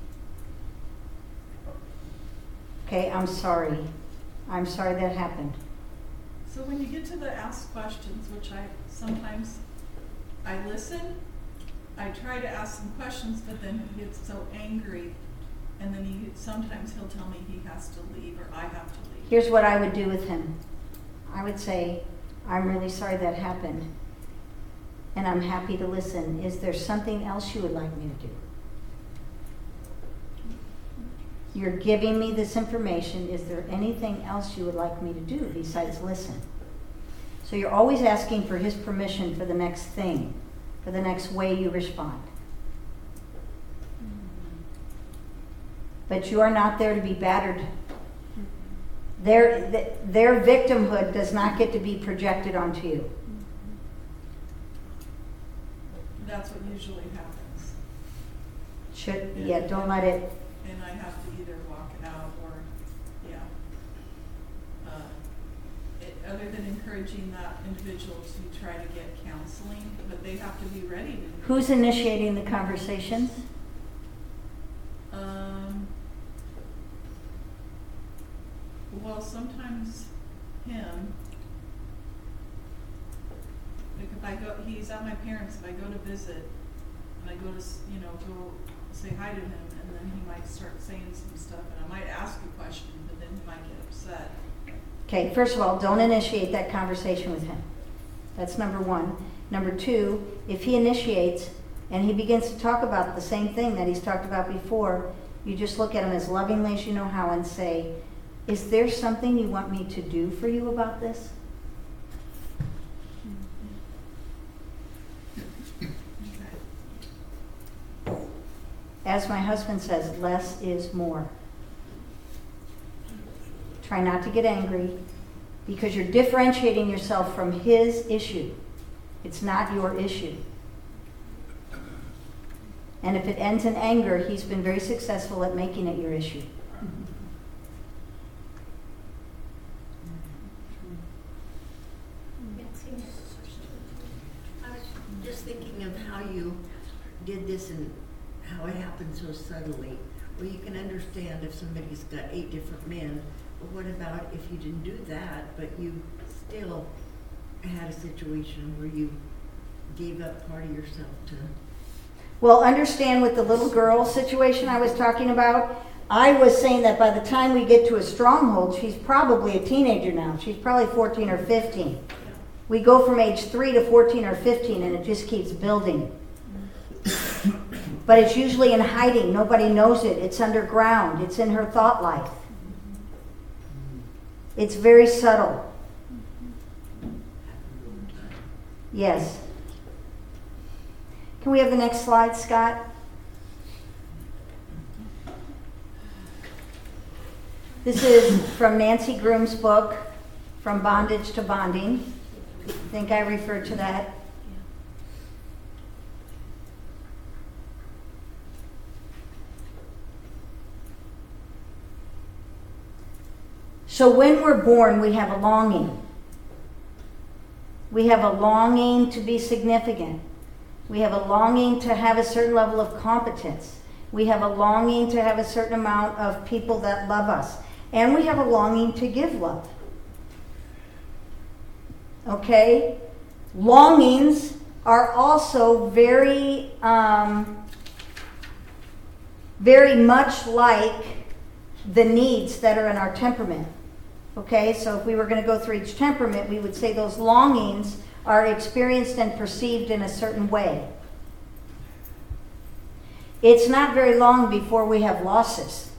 Okay, I'm sorry. I'm sorry that happened. So when you get to the ask questions, which I sometimes, I listen, I try to ask some questions, but then he gets so angry, and then he, sometimes he'll tell me he has to leave or I have to leave. Here's what I would do with him. I would say, I'm really sorry that happened, and I'm happy to listen. Is there something else you would like me to do? You're giving me this information. Is there anything else you would like me to do besides listen? So you're always asking for his permission for the next thing, for the next way you respond. But you are not there to be battered. Their, th- their victimhood does not get to be projected onto you. That's what usually happens. Should, yeah, don't let it. And I have to either walk it out or, yeah. Uh, it, other than encouraging that individual to try to get counseling, but they have to be ready to do it. Who's initiating the conversations? Um, well, sometimes him. Like if I go, he's at my parents, if I go to visit, and I go to, s- you know, go say hi to him, and then he might start saying some stuff, and I might ask a question, but then he might get upset. Okay, first of all, don't initiate that conversation with him. That's number one. Number two, if he initiates and he begins to talk about the same thing that he's talked about before, you just look at him as lovingly as you know how and say, is there something you want me to do for you about this? As my husband says, less is more. Try not to get angry because you're differentiating yourself from his issue. It's not your issue. And if it ends in anger, he's been very successful at making it your issue. I was just thinking of how you did this and how it happened so subtly. Well, you can understand if somebody's got eight different men, but what about if you didn't do that, but you still had a situation where you gave up part of yourself to... Well, understand with the little girl situation I was talking about, I was saying that by the time we get to a stronghold, she's probably a teenager now. She's probably fourteen or fifteen. We go from age three to fourteen or fifteen, and it just keeps building. But it's usually in hiding. Nobody knows it. It's underground. It's in her thought life. It's very subtle. Yes. Can we have the next slide, Scott? This is from Nancy Groom's book, from bondage to bonding. I think I referred to that. So when we're born, we have a longing. We have a longing to be significant. We have a longing to have a certain level of competence. We have a longing to have a certain amount of people that love us. And we have a longing to give love. Okay? Longings are also very, um, very much like the needs that are in our temperament. Okay, so if we were going to go through each temperament, we would say those longings are experienced and perceived in a certain way. It's not very long before we have losses.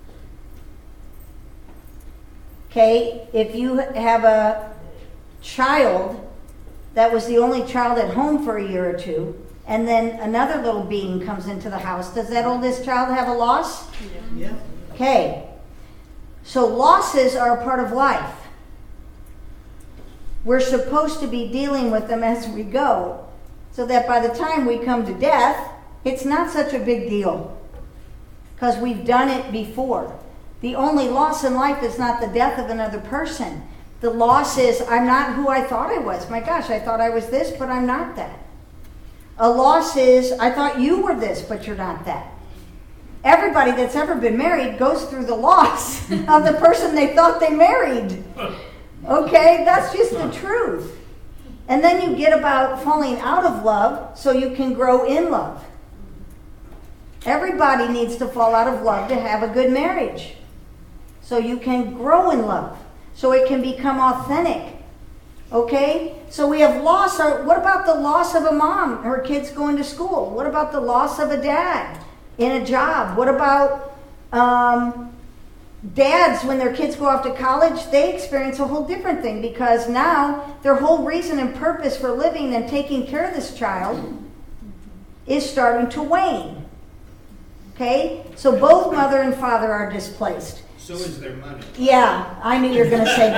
Okay, if you have a child that was the only child at home for a year or two, and then another little being comes into the house, does that oldest child have a loss? Yeah. Okay. So losses are a part of life. We're supposed to be dealing with them as we go, so that by the time we come to death, it's not such a big deal, because we've done it before. The only loss in life is not the death of another person. The loss is, I'm not who I thought I was. My gosh, I thought I was this, but I'm not that. A loss is, I thought you were this, but you're not that. Everybody that's ever been married goes through the loss of the person they thought they married. Okay, that's just the truth. And then you get about falling out of love so you can grow in love. Everybody needs to fall out of love to have a good marriage, so you can grow in love, so it can become authentic. Okay? So we have loss. What about the loss of a mom, her kids going to school? What about the loss of a dad in a job? What about um, dads, when their kids go off to college, they experience a whole different thing, because now their whole reason and purpose for living and taking care of this child is starting to wane. Okay? So both mother and father are displaced. So is their money. Yeah, I knew you were going to say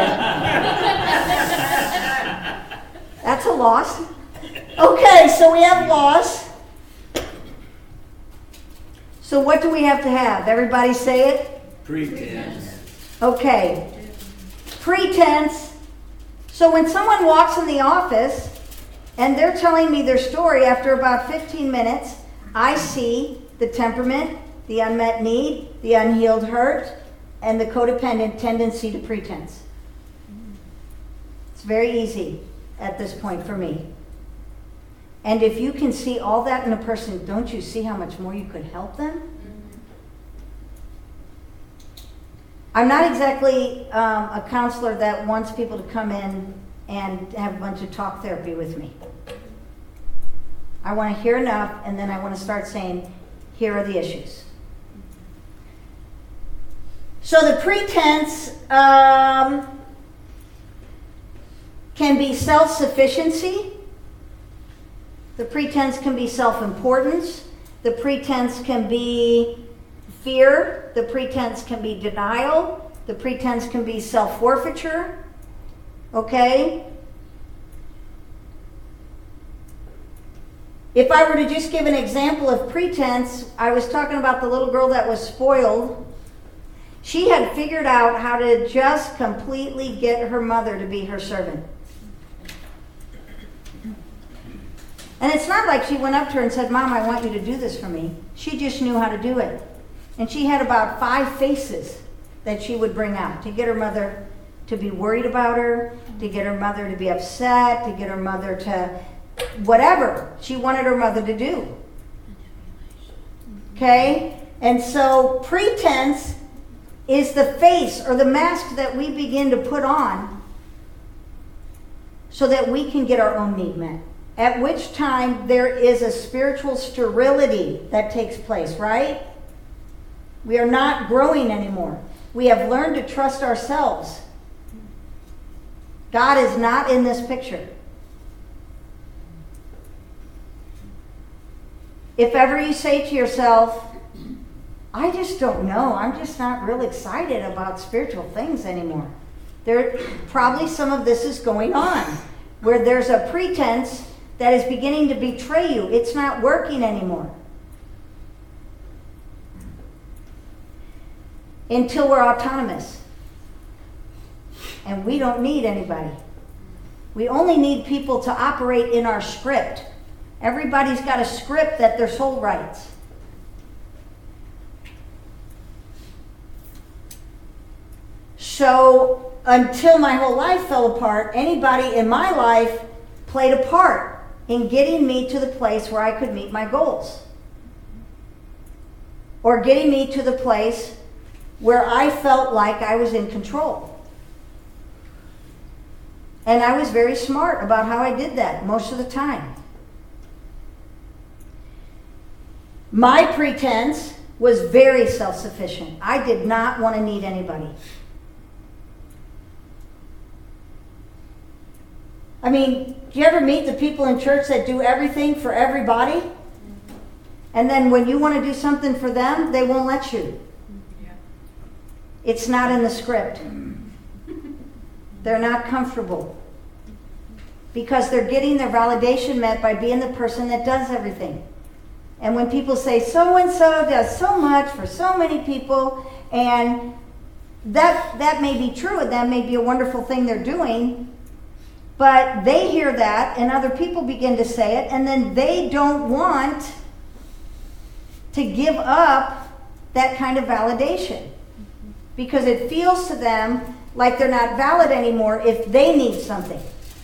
that. That's a loss. Okay, so we have loss. So what do we have to have? Everybody say it? Pretense. Okay. Pretense. So when someone walks in the office and they're telling me their story, after about fifteen minutes, I see the temperament, the unmet need, the unhealed hurt, and the codependent tendency to pretense. It's very easy at this point for me. And if you can see all that in a person, don't you see how much more you could help them? I'm not exactly um, a counselor that wants people to come in and have a bunch of talk therapy with me. I want to hear enough, and then I want to start saying, here are the issues. So the pretense um, can be self-sufficiency. The pretense can be self-importance. The pretense can be fear. The pretense can be denial. The pretense can be self-forfeiture. Okay? If I were to just give an example of pretense, I was talking about the little girl that was spoiled. She had figured out how to just completely get her mother to be her servant. And it's not like she went up to her and said, Mom, I want you to do this for me. She just knew how to do it. And she had about five faces that she would bring out to get her mother to be worried about her, to get her mother to be upset, to get her mother to whatever she wanted her mother to do. Okay? And so pretense is the face or the mask that we begin to put on so that we can get our own need met. At which time there is a spiritual sterility that takes place, right? We are not growing anymore. We have learned to trust ourselves. God is not in this picture. If ever you say to yourself, I just don't know, I'm just not real excited about spiritual things anymore. There, probably some of this is going on, where there's a pretense that is beginning to betray you. It's not working anymore. Until we're autonomous. And we don't need anybody. We only need people to operate in our script. Everybody's got a script that their soul writes. So, until my whole life fell apart, anybody in my life played a part in getting me to the place where I could meet my goals. Or getting me to the place where I felt like I was in control. And I was very smart about how I did that most of the time. My pretense was very self-sufficient. I did not want to need anybody. I mean, do you ever meet the people in church that do everything for everybody? And then when you want to do something for them, they won't let you. It's not in the script. They're not comfortable. Because they're getting their validation met by being the person that does everything. And when people say, so-and-so does so much for so many people, and that, that may be true, and that may be a wonderful thing they're doing, but they hear that, and other people begin to say it, and then they don't want to give up that kind of validation. Because it feels to them like they're not valid anymore if they need something.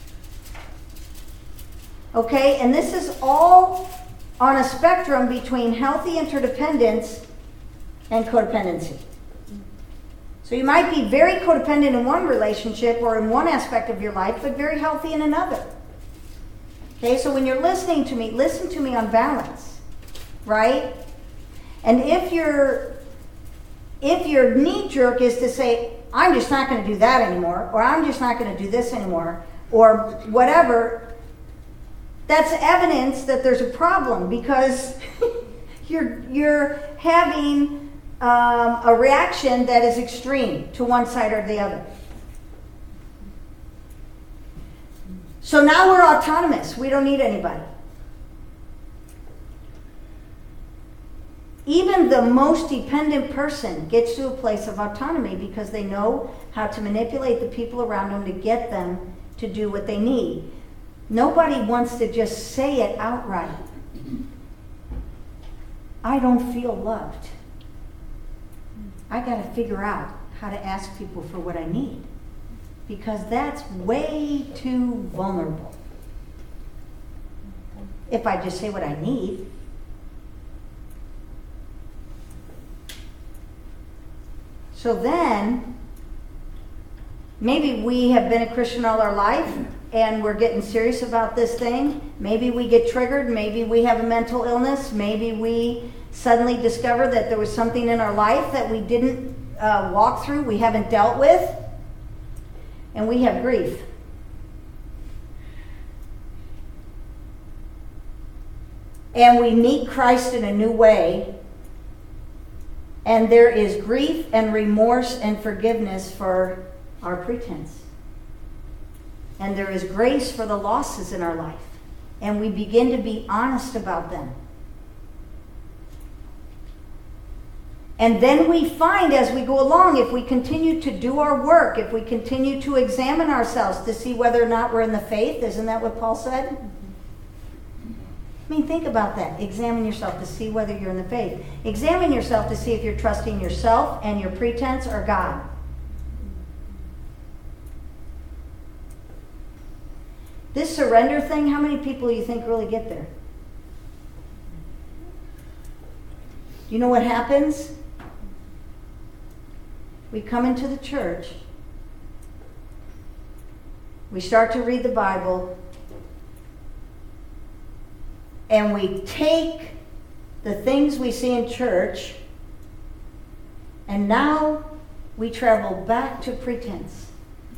Okay? And this is all on a spectrum between healthy interdependence and codependency. So you might be very codependent in one relationship or in one aspect of your life, but very healthy in another. Okay? So when you're listening to me, listen to me on balance. Right? And if you're If your knee-jerk is to say, I'm just not going to do that anymore, or I'm just not going to do this anymore, or whatever, that's evidence that there's a problem, because you're, you're having um, a reaction that is extreme to one side or the other. So now we're autonomous. We don't need anybody. Even the most dependent person gets to a place of autonomy because they know how to manipulate the people around them to get them to do what they need. Nobody wants to just say it outright. I don't feel loved. I got to figure out how to ask people for what I need, because that's way too vulnerable. If I just say what I need, so then, maybe we have been a Christian all our life and we're getting serious about this thing. Maybe we get triggered. Maybe we have a mental illness. Maybe we suddenly discover that there was something in our life that we didn't uh, walk through, we haven't dealt with, and we have grief. And we meet Christ in a new way. And there is grief and remorse and forgiveness for our pretense. And there is grace for the losses in our life. And we begin to be honest about them. And then we find as we go along, if we continue to do our work, if we continue to examine ourselves to see whether or not we're in the faith, isn't that what Paul said? I mean, think about that. Examine yourself to see whether you're in the faith. Examine yourself to see if you're trusting yourself and your pretense or God. This surrender thing, how many people do you think really get there? Do you know what happens? We come into the church. We start to read the Bible. And we take the things we see in church, and now we travel back to pretense.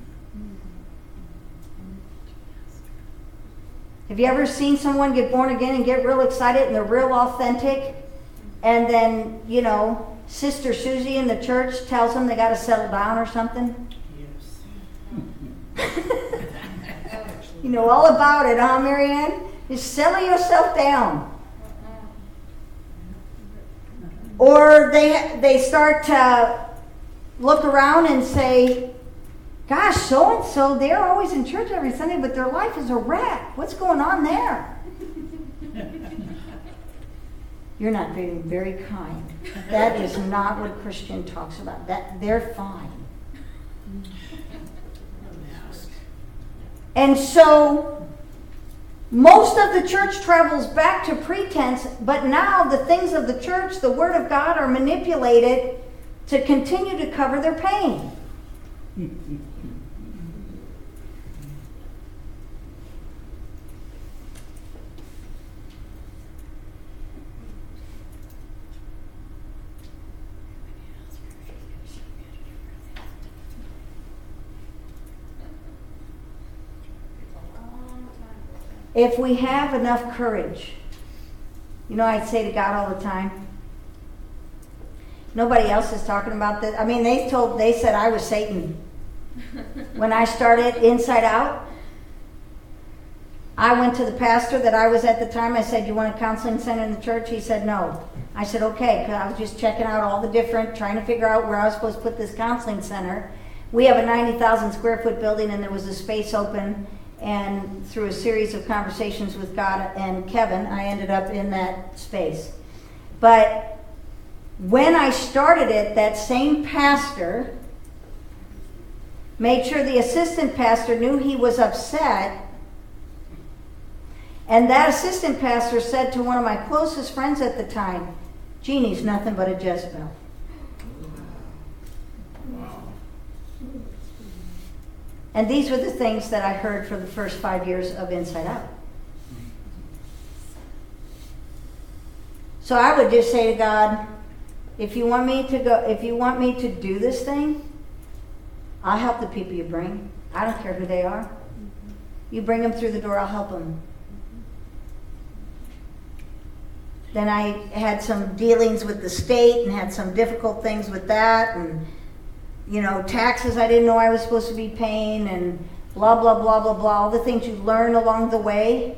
Have you ever seen someone get born again and get real excited and they're real authentic, and then, you know, Sister Susie in the church tells them they got to settle down or something? Yes. You know all about it, huh, Marianne? You're selling yourself down. Or they they start to look around and say, gosh, so-and-so, they're always in church every Sunday, but their life is a wreck. What's going on there? You're not being very kind. That is not what Christian talks about. That they're fine. And so most of the church travels back to pretense, but now the things of the church, the Word of God, are manipulated to continue to cover their pain. If we have enough courage, you know, I say to God all the time, nobody else is talking about this. I mean, they told, they said I was Satan. When I started Inside Out, I went to the pastor that I was at the time. I said, you want a counseling center in the church? He said, no. I said, okay, because I was just checking out all the different, trying to figure out where I was supposed to put this counseling center. We have a ninety thousand square foot building, and there was a space open. And through a series of conversations with God and Kevin, I ended up in that space. But when I started it, that same pastor made sure the assistant pastor knew he was upset. And that assistant pastor said to one of my closest friends at the time, Jeannie's nothing but a Jezebel. And these were the things that I heard for the first five years of Inside Out. So I would just say to God, if you want me to go, if you want me to do this thing, I'll help the people you bring. I don't care who they are. You bring them through the door, I'll help them. Then I had some dealings with the state and had some difficult things with that, and you know, taxes I didn't know I was supposed to be paying, and blah, blah, blah, blah, blah, all the things you learn along the way.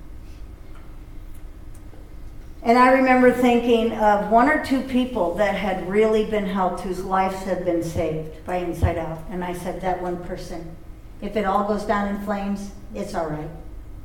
And I remember thinking of one or two people that had really been helped, whose lives had been saved by Inside Out. And I said, that one person, if it all goes down in flames, it's all right.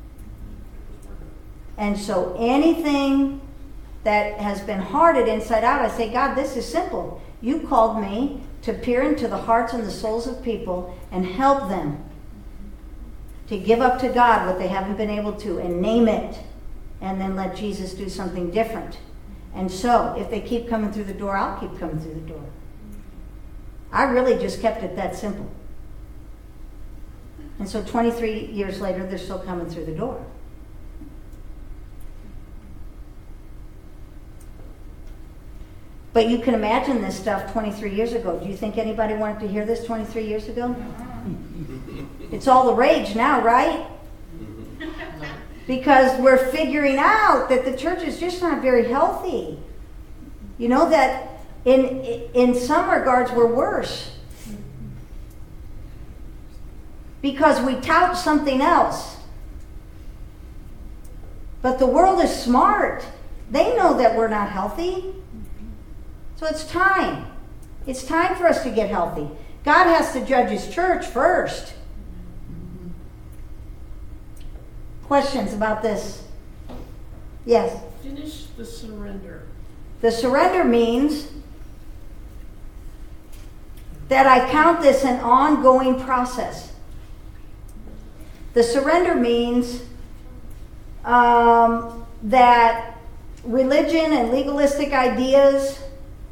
And so anything that has been hard at Inside Out, I say, God, this is simple. You called me to peer into the hearts and the souls of people and help them to give up to God what they haven't been able to and name it, and then let Jesus do something different. And so if they keep coming through the door, I'll keep coming through the door. I really just kept it that simple. And so twenty-three years later, they're still coming through the door. But you can imagine this stuff twenty-three years ago. Do you think anybody wanted to hear this twenty-three years ago? It's all the rage now, right? Because we're figuring out that the church is just not very healthy. You know, that in in some regards we're worse. Because we tout something else. But the world is smart. They know that we're not healthy. So it's time. It's time for us to get healthy. God has to judge his church first. Questions about this? Yes? Finish the surrender. The surrender means that I count this an ongoing process. The surrender means um, that religion and legalistic ideas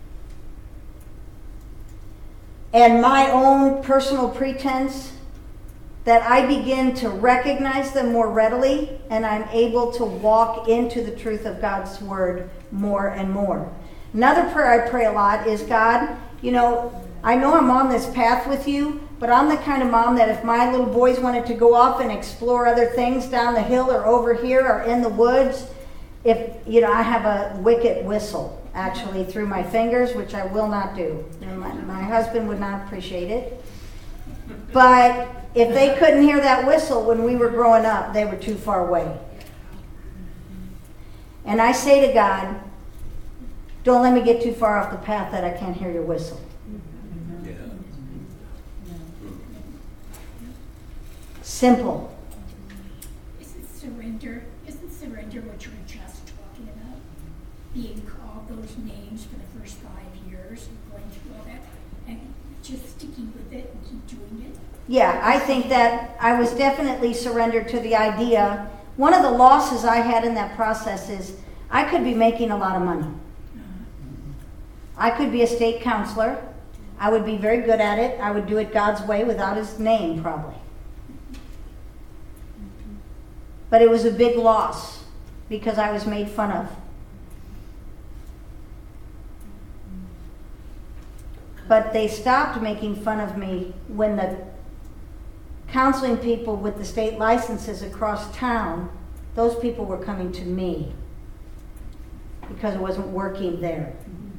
and my own personal pretense, that I begin to recognize them more readily, and I'm able to walk into the truth of God's word more and more. Another prayer I pray a lot is, God, you know, I know I'm on this path with you, but I'm the kind of mom that if my little boys wanted to go off and explore other things down the hill or over here or in the woods, if, you know, I have a wicked whistle actually through my fingers, which I will not do. And my, my husband would not appreciate it. But if they couldn't hear that whistle when we were growing up, they were too far away. And I say to God, don't let me get too far off the path that I can't hear your whistle. Yeah. Simple. Isn't surrender, isn't surrender what you were just talking about? Being called those names for the first five years and going through all that and just sticking with it and keep doing it? Yeah, I think that I was definitely surrendered to the idea. One of the losses I had in that process is I could be making a lot of money. I could be a state counselor. I would be very good at it. I would do it God's way without his name, probably. But it was a big loss because I was made fun of. But they stopped making fun of me when the counseling people with the state licenses across town, those people were coming to me because it wasn't working there.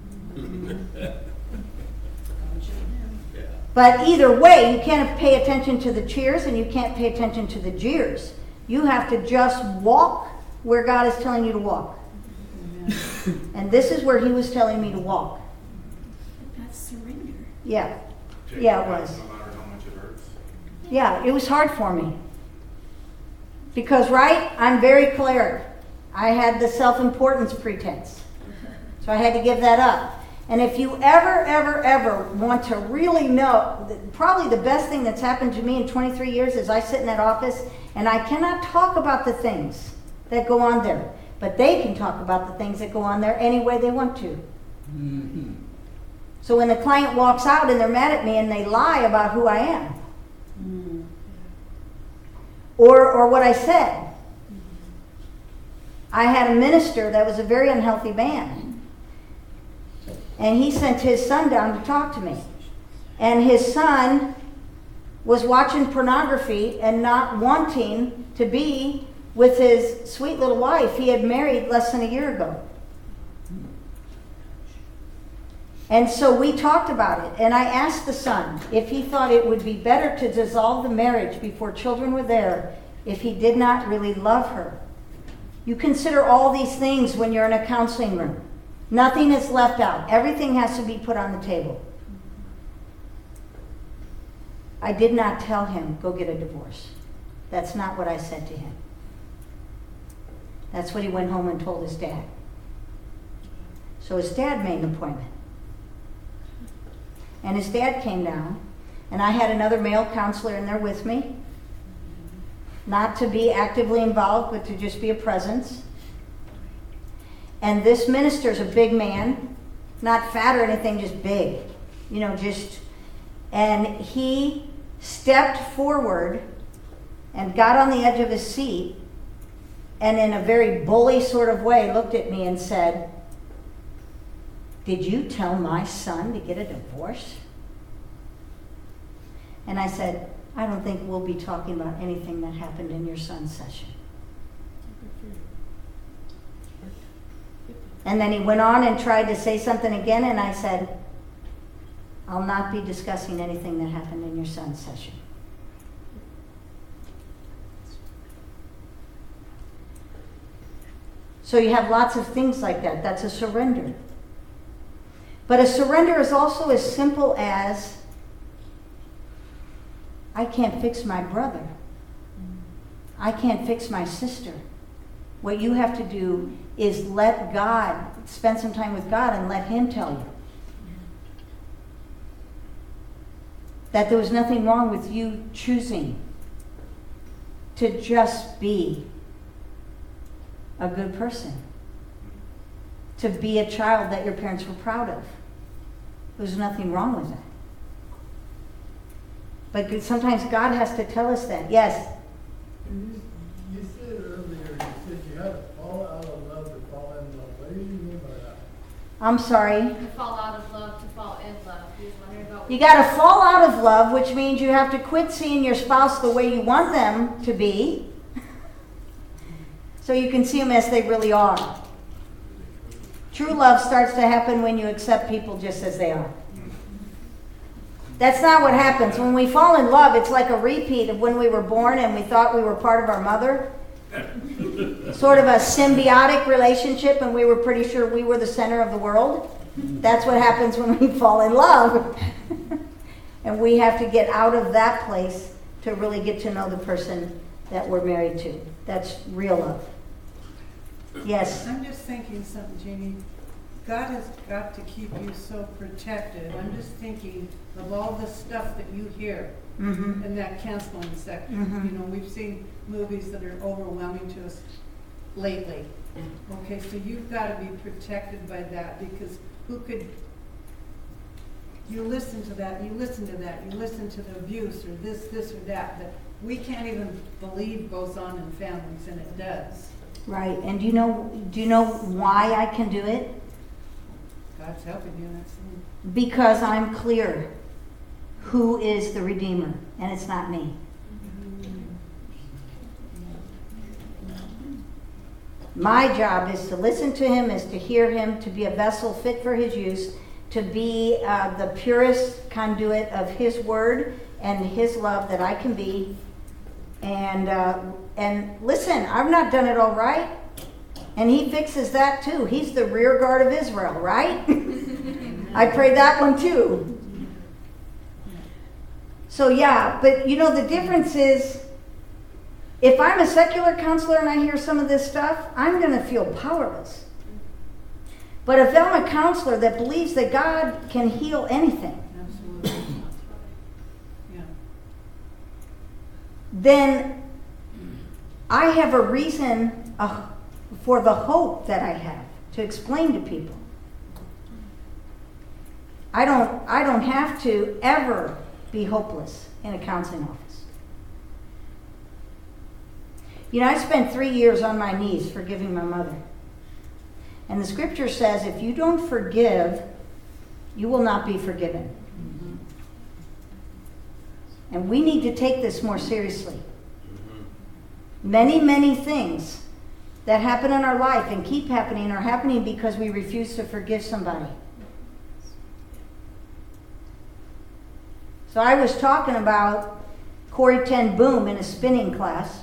But either way, you can't pay attention to the cheers and you can't pay attention to the jeers. You have to just walk where God is telling you to walk. And this is where he was telling me to walk. That's surrender. Yeah. Take Yeah, it the path was. No matter how much it hurts. Yeah, it was hard for me. Because, right, I'm very choleric. I had the self-importance pretense. So I had to give that up. And if you ever, ever, ever want to really know, probably the best thing that's happened to me in twenty-three years is I sit in that office and I cannot talk about the things that go on there. But they can talk about the things that go on there any way they want to. Mm-hmm. So when the client walks out and they're mad at me and they lie about who I am. Mm. Or, or what I said. I had a minister that was a very unhealthy man. And he sent his son down to talk to me. And his son was watching pornography and not wanting to be with his sweet little wife he had married less than a year ago. And so we talked about it. And I asked the son if he thought it would be better to dissolve the marriage before children were there if he did not really love her. You consider all these things when you're in a counseling room. Nothing is left out. Everything has to be put on the table. I did not tell him, go get a divorce. That's not what I said to him. That's what he went home and told his dad. So his dad made an appointment. And his dad came down, and I had another male counselor in there with me. Not to be actively involved, but to just be a presence. And this minister's a big man, not fat or anything, just big. You know, just, and he stepped forward and got on the edge of his seat and in a very bully sort of way looked at me and said, "Did you tell my son to get a divorce?" And I said, "I don't think we'll be talking about anything that happened in your son's session." And then he went on and tried to say something again, and I said, "I'll not be discussing anything that happened in your son's session." So you have lots of things like that. That's a surrender. But a surrender is also as simple as, I can't fix my brother. I can't fix my sister. What you have to do is let God, spend some time with God and let him tell you that there was nothing wrong with you choosing to just be a good person, to be a child that your parents were proud of. There's nothing wrong with that. But sometimes God has to tell us that. Yes? You, you said earlier, you said you had to fall out of love to fall in love. What do you mean by that? I'm sorry. To fall out of love to fall in love. He was wondering about. You got to fall out of love, which means you have to quit seeing your spouse the way you want them to be, so you can see them as they really are. True love starts to happen when you accept people just as they are. That's not what happens. When we fall in love, it's like a repeat of when we were born and we thought we were part of our mother. Sort of a symbiotic relationship, and we were pretty sure we were the center of the world. That's what happens when we fall in love. And we have to get out of that place to really get to know the person that we're married to. That's real love. Yes? I'm just thinking something, Jeannie. God has got to keep you so protected. I'm just thinking of all the stuff that you hear Mm-hmm. in that counseling section. Mhm. You know, we've seen movies that are overwhelming to us lately. Okay, so you've got to be protected by that, because who could, you listen to that, you listen to that, you listen to the abuse or this, this or that, that we can't even believe goes on in families, and it does. Right. And do you know, do you know why I can do it? God's helping you, that's the Because I'm clear who is the Redeemer, and it's not me. My job is to listen to him, is to hear him, to be a vessel fit for his use, to be uh, the purest conduit of his word and his love that I can be. And uh, and listen, I've not done it all right, and he fixes that too. He's the rear guard of Israel, right? I prayed that one too. So yeah, but you know, the difference is, if I'm a secular counselor and I hear some of this stuff, I'm going to feel powerless. But if I'm a counselor that believes that God can heal anything, Absolutely. Yeah. then I have a reason uh, for the hope that I have to explain to people. I don't, I don't have to ever be hopeless in a counseling office. You know, I spent three years on my knees forgiving my mother. And the scripture says, if you don't forgive, you will not be forgiven. Mm-hmm. And we need to take this more seriously. Mm-hmm. Many, many things that happen in our life and keep happening are happening because we refuse to forgive somebody. So I was talking about Corrie ten Boom in a spinning class.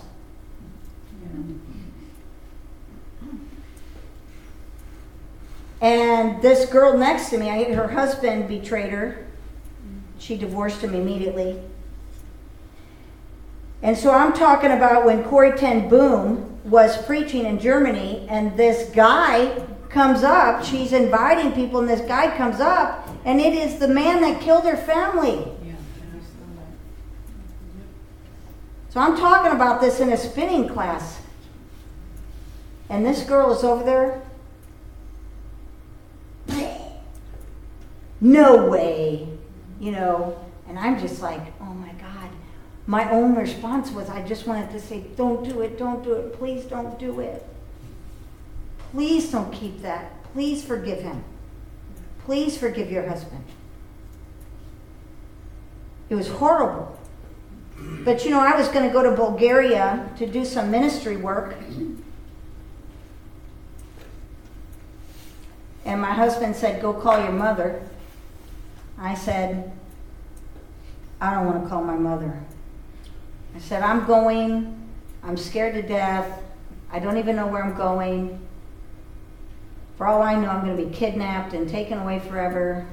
And this girl next to me, I, her husband betrayed her. She divorced him immediately. And so I'm talking about when Corrie ten Boom was preaching in Germany, and this guy comes up, she's inviting people, and this guy comes up, and it is the man that killed her family. So I'm talking about this in a spinning class. And this girl is over there. No way. You know, and I'm just like, oh my God. My own response was, I just wanted to say, don't do it, don't do it, please don't do it. Please don't keep that. Please forgive him. Please forgive your husband. It was horrible. But you know, I was going to go to Bulgaria to do some ministry work. And my husband said, go call your mother. I said, I don't want to call my mother. I said, I'm going. I'm scared to death. I don't even know where I'm going. For all I know, I'm going to be kidnapped and taken away forever.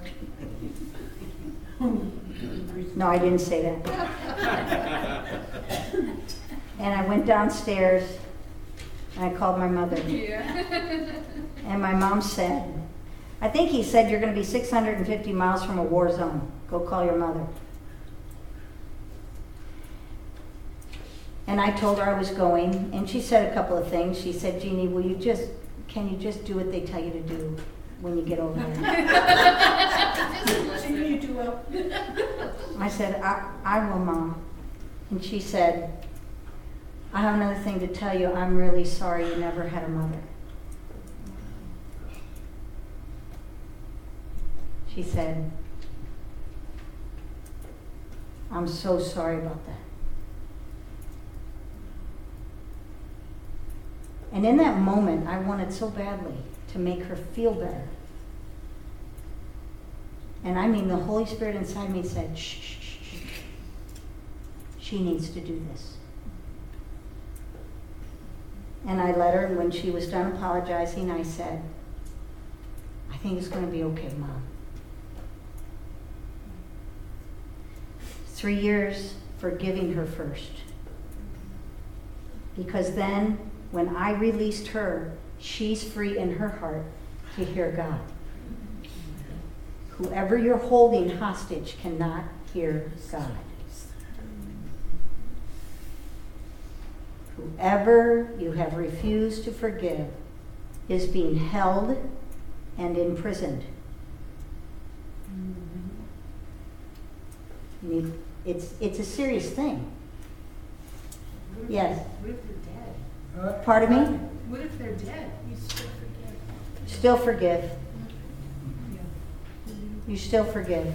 No, I didn't say that. And I went downstairs and I called my mother. Yeah. And my mom said, I think he said, you're going to be six hundred fifty miles from a war zone. Go call your mother. And I told her I was going, and she said a couple of things. She said, Jeannie, will you just, can you just do what they tell you to do when you get over there? You do well. I said, I, I will, Mom. And she said, I have another thing to tell you. I'm really sorry you never had a mother. She said, I'm so sorry about that. And in that moment, I wanted so badly to make her feel better. And I mean, the Holy Spirit inside me said, shh, shh, shh, shh. She needs to do this. And I let her, and when she was done apologizing, I said, I think it's going to be okay, Mom. Three years forgiving her first. Because then, when I released her, she's free in her heart to hear God. Whoever you're holding hostage cannot hear God. Whoever you have refused to forgive is being held and imprisoned. You- It's, it's a serious thing. Yes. What if they're dead? Pardon me? What if they're dead? You still forgive. Still forgive. You still forgive.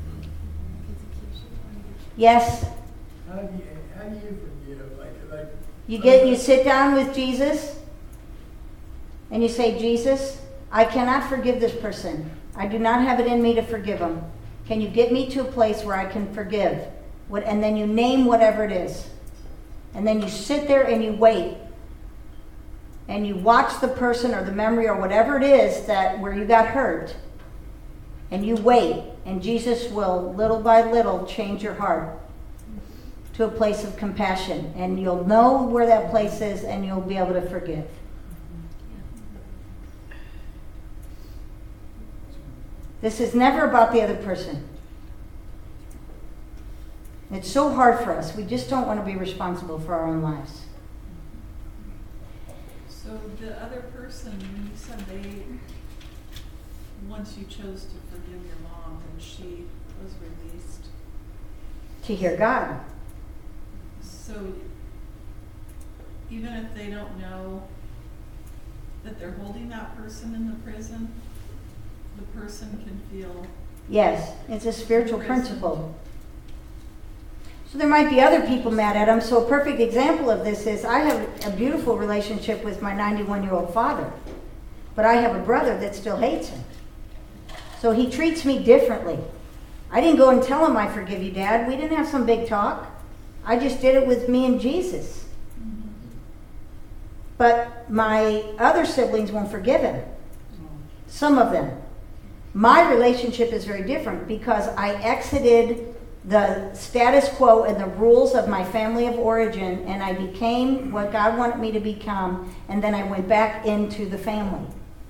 Yes. How do you, how do you forgive? Like, like. You get, you sit down with Jesus and you say, Jesus, I cannot forgive this person. I do not have it in me to forgive them. Can you get me to a place where I can forgive? What, and then you name whatever it is. And then you sit there and you wait. And you watch the person or the memory or whatever it is that where you got hurt. And you wait. And Jesus will, little by little, change your heart to a place of compassion. And you'll know where that place is and you'll be able to forgive. This is never about the other person. It's so hard for us. We just don't want to be responsible for our own lives. So the other person, you said they, once you chose to forgive your mom, and she was released. To hear God. So even if they don't know that they're holding that person in the prison, the person can feel. Yes, it's a spiritual principle. So there might be other people mad at him. So a perfect example of this is I have a beautiful relationship with my ninety-one-year-old father. But I have a brother that still hates him. So he treats me differently. I didn't go and tell him, I forgive you, Dad. We didn't have some big talk. I just did it with me and Jesus. But my other siblings won't forgive him. Some of them. My relationship is very different because I exited the status quo and the rules of my family of origin, and I became what God wanted me to become, and then I went back into the family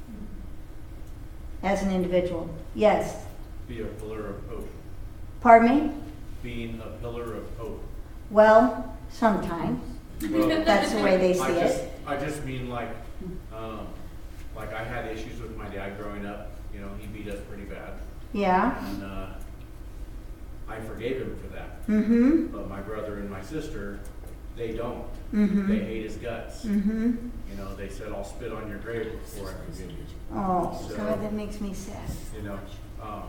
as an individual. Yes? Be a pillar of hope. Pardon me? Being a pillar of hope. Well, sometimes. Well, That's the way they see I just, it. I just mean like, um, like I had issues with my dad growing up. You know, he beat us pretty bad. Yeah. And uh, I forgave him for that. Mm-hmm. But my brother and my sister, they don't. Mm-hmm. They hate his guts. Mm-hmm. You know, they said, "I'll spit on your grave before I forgive you." Oh, So, God, that makes me sad. You know, um,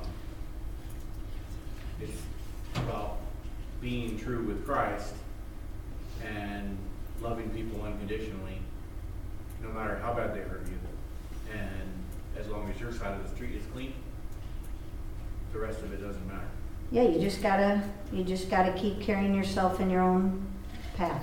it's about being true with Christ and loving people unconditionally, no matter how bad they hurt you. And as long as your side of the street is clean, the rest of it doesn't matter. Yeah, you just gotta, you just gotta keep carrying yourself in your own path.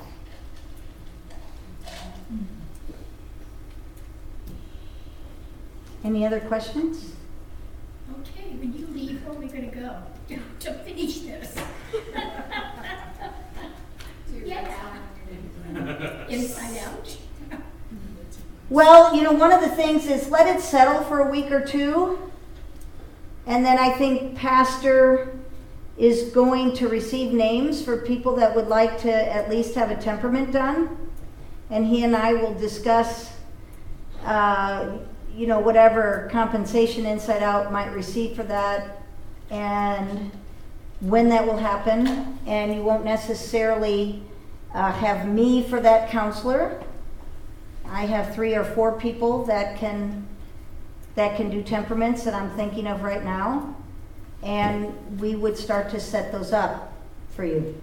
Any other questions? Okay, when you leave, where are we gonna go to finish this? Yeah. Inside out. Well, you know, one of the things is let it settle for a week or two. And then I think Pastor is going to receive names for people that would like to at least have a temperament done. And he and I will discuss, uh, you know, whatever compensation Inside Out might receive for that and when that will happen. And you won't necessarily uh, have me for that counselor. I have three or four people that can that can do temperaments that I'm thinking of right now, and we would start to set those up for you.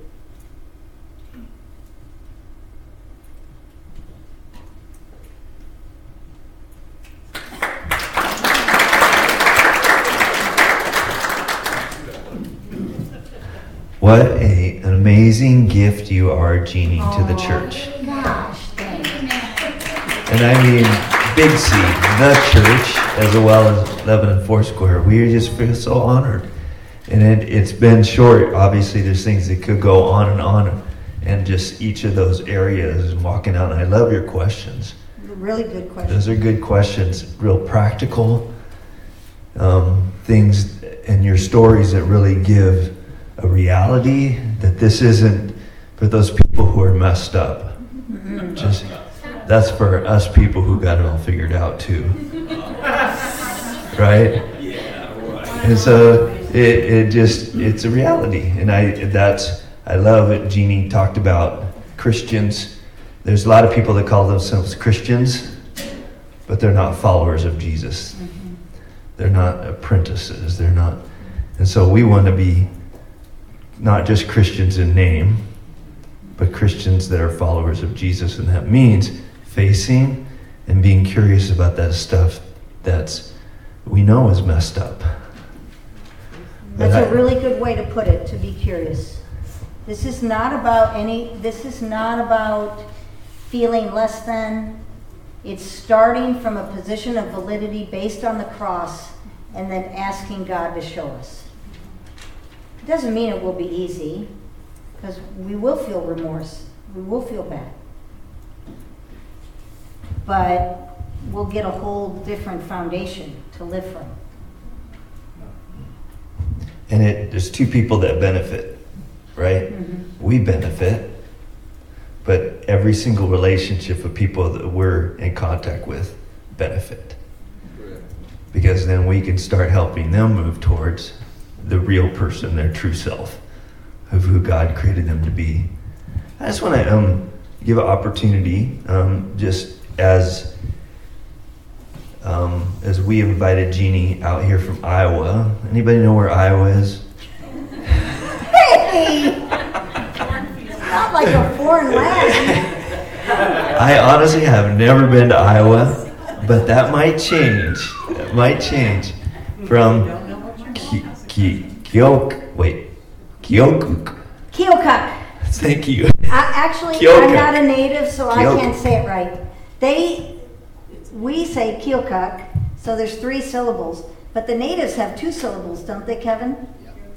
What a, an amazing gift you are, Jeannie, to the church. Gosh, thank you. And I mean, Big C, the church, as well as Lebanon Foursquare. We just feel so honored. And it, it's been short. Obviously, there's things that could go on and on. And just each of those areas and walking out. And I love your questions. Really good questions. Those are good questions. Real practical um, things and your stories that really give a reality that this isn't for those people who are messed up. Mm-hmm. Just that's for us people who got it all figured out too. Right? Yeah, right. And so it, it just it's a reality. And I that's I love it. Jeannie talked about Christians. There's a lot of people that call themselves Christians, but they're not followers of Jesus. Mm-hmm. They're not apprentices. They're not. And so we want to be not just Christians in name, but Christians that are followers of Jesus. And that means facing and being curious about that stuff that's we know is messed up. That's I, a really good way to put it, to be curious. This is not about any, this is not about feeling less than. It's starting from a position of validity based on the cross and then asking God to show us. It doesn't mean it will be easy, because we will feel remorse. We will feel bad. But we'll get a whole different foundation to live from. And it, there's two people that benefit, right? Mm-hmm. We benefit, but every single relationship of people that we're in contact with benefit. Right. Because then we can start helping them move towards the real person, their true self, of who God created them to be. I just want to um, give an opportunity, um, just as um, as we invited Jeannie out here from Iowa. Anybody know where Iowa is? Hey! Not like a foreign land. I honestly have never been to Iowa, but that might change. That might change from Ki- Ki- Keok. Wait, Keokuk. Keokuk. Thank you. I, actually, Keokuk. I'm not a native, so Keokuk. I can't say it right. They, we say Keokuk, so there's three syllables. But the natives have two syllables, don't they, Kevin?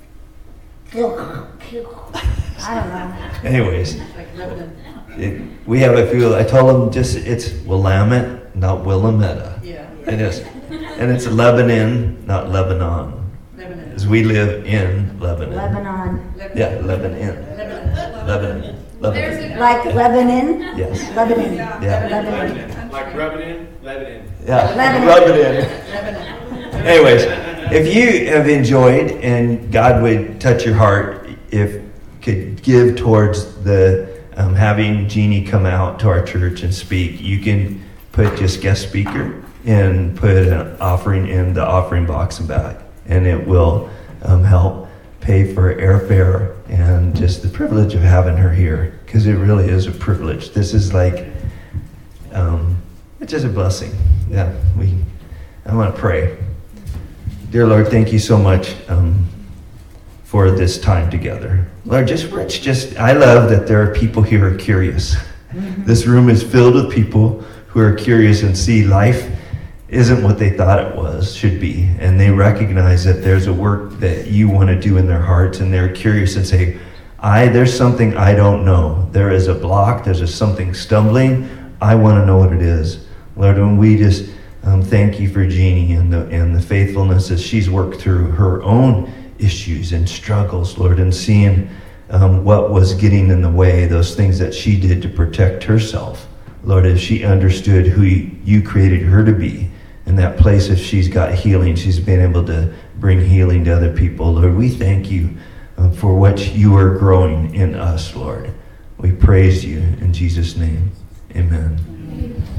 Keokuk. I don't know. Anyways, it, we have a few. I told them just it's Willamette, not Willamette. Yeah. It is, and it's Lebanon, not Lebanon. Lebanon. Because we live in Lebanon. Lebanon. Yeah, Lebanon. Lebanon. Lebanon. Like Lebanon? Yes. Lebanon. Yeah. Lebanon. Like rub it in, let it in. Yeah. Lebanon. Rub it in. Anyways, if you have enjoyed and God would touch your heart, if could give towards the um, having Jeannie come out to our church and speak, you can put just guest speaker and put an offering in the offering box and back, and it will um, help pay for airfare and just the privilege of having her here, because it really is a privilege. This is like um, it's just a blessing. Yeah, we. I want to pray. Dear Lord, thank you so much um, for this time together. Lord, just Rich, just I love that there are people here who are curious. Mm-hmm. This room is filled with people who are curious and see life isn't what they thought it was, should be. And they recognize that there's a work that you want to do in their hearts, and they're curious and say, I, there's something I don't know. There is a block, there's a something stumbling. I want to know what it is. Lord, when we just um, thank you for Jeannie and the, and the faithfulness that she's worked through her own issues and struggles, Lord, and seeing um, what was getting in the way, those things that she did to protect herself. Lord, as she understood who you created her to be, in that place, if she's got healing, she's been able to bring healing to other people. Lord, we thank you um, for what you are growing in us, Lord. We praise you in Jesus' name. Amen. Amen.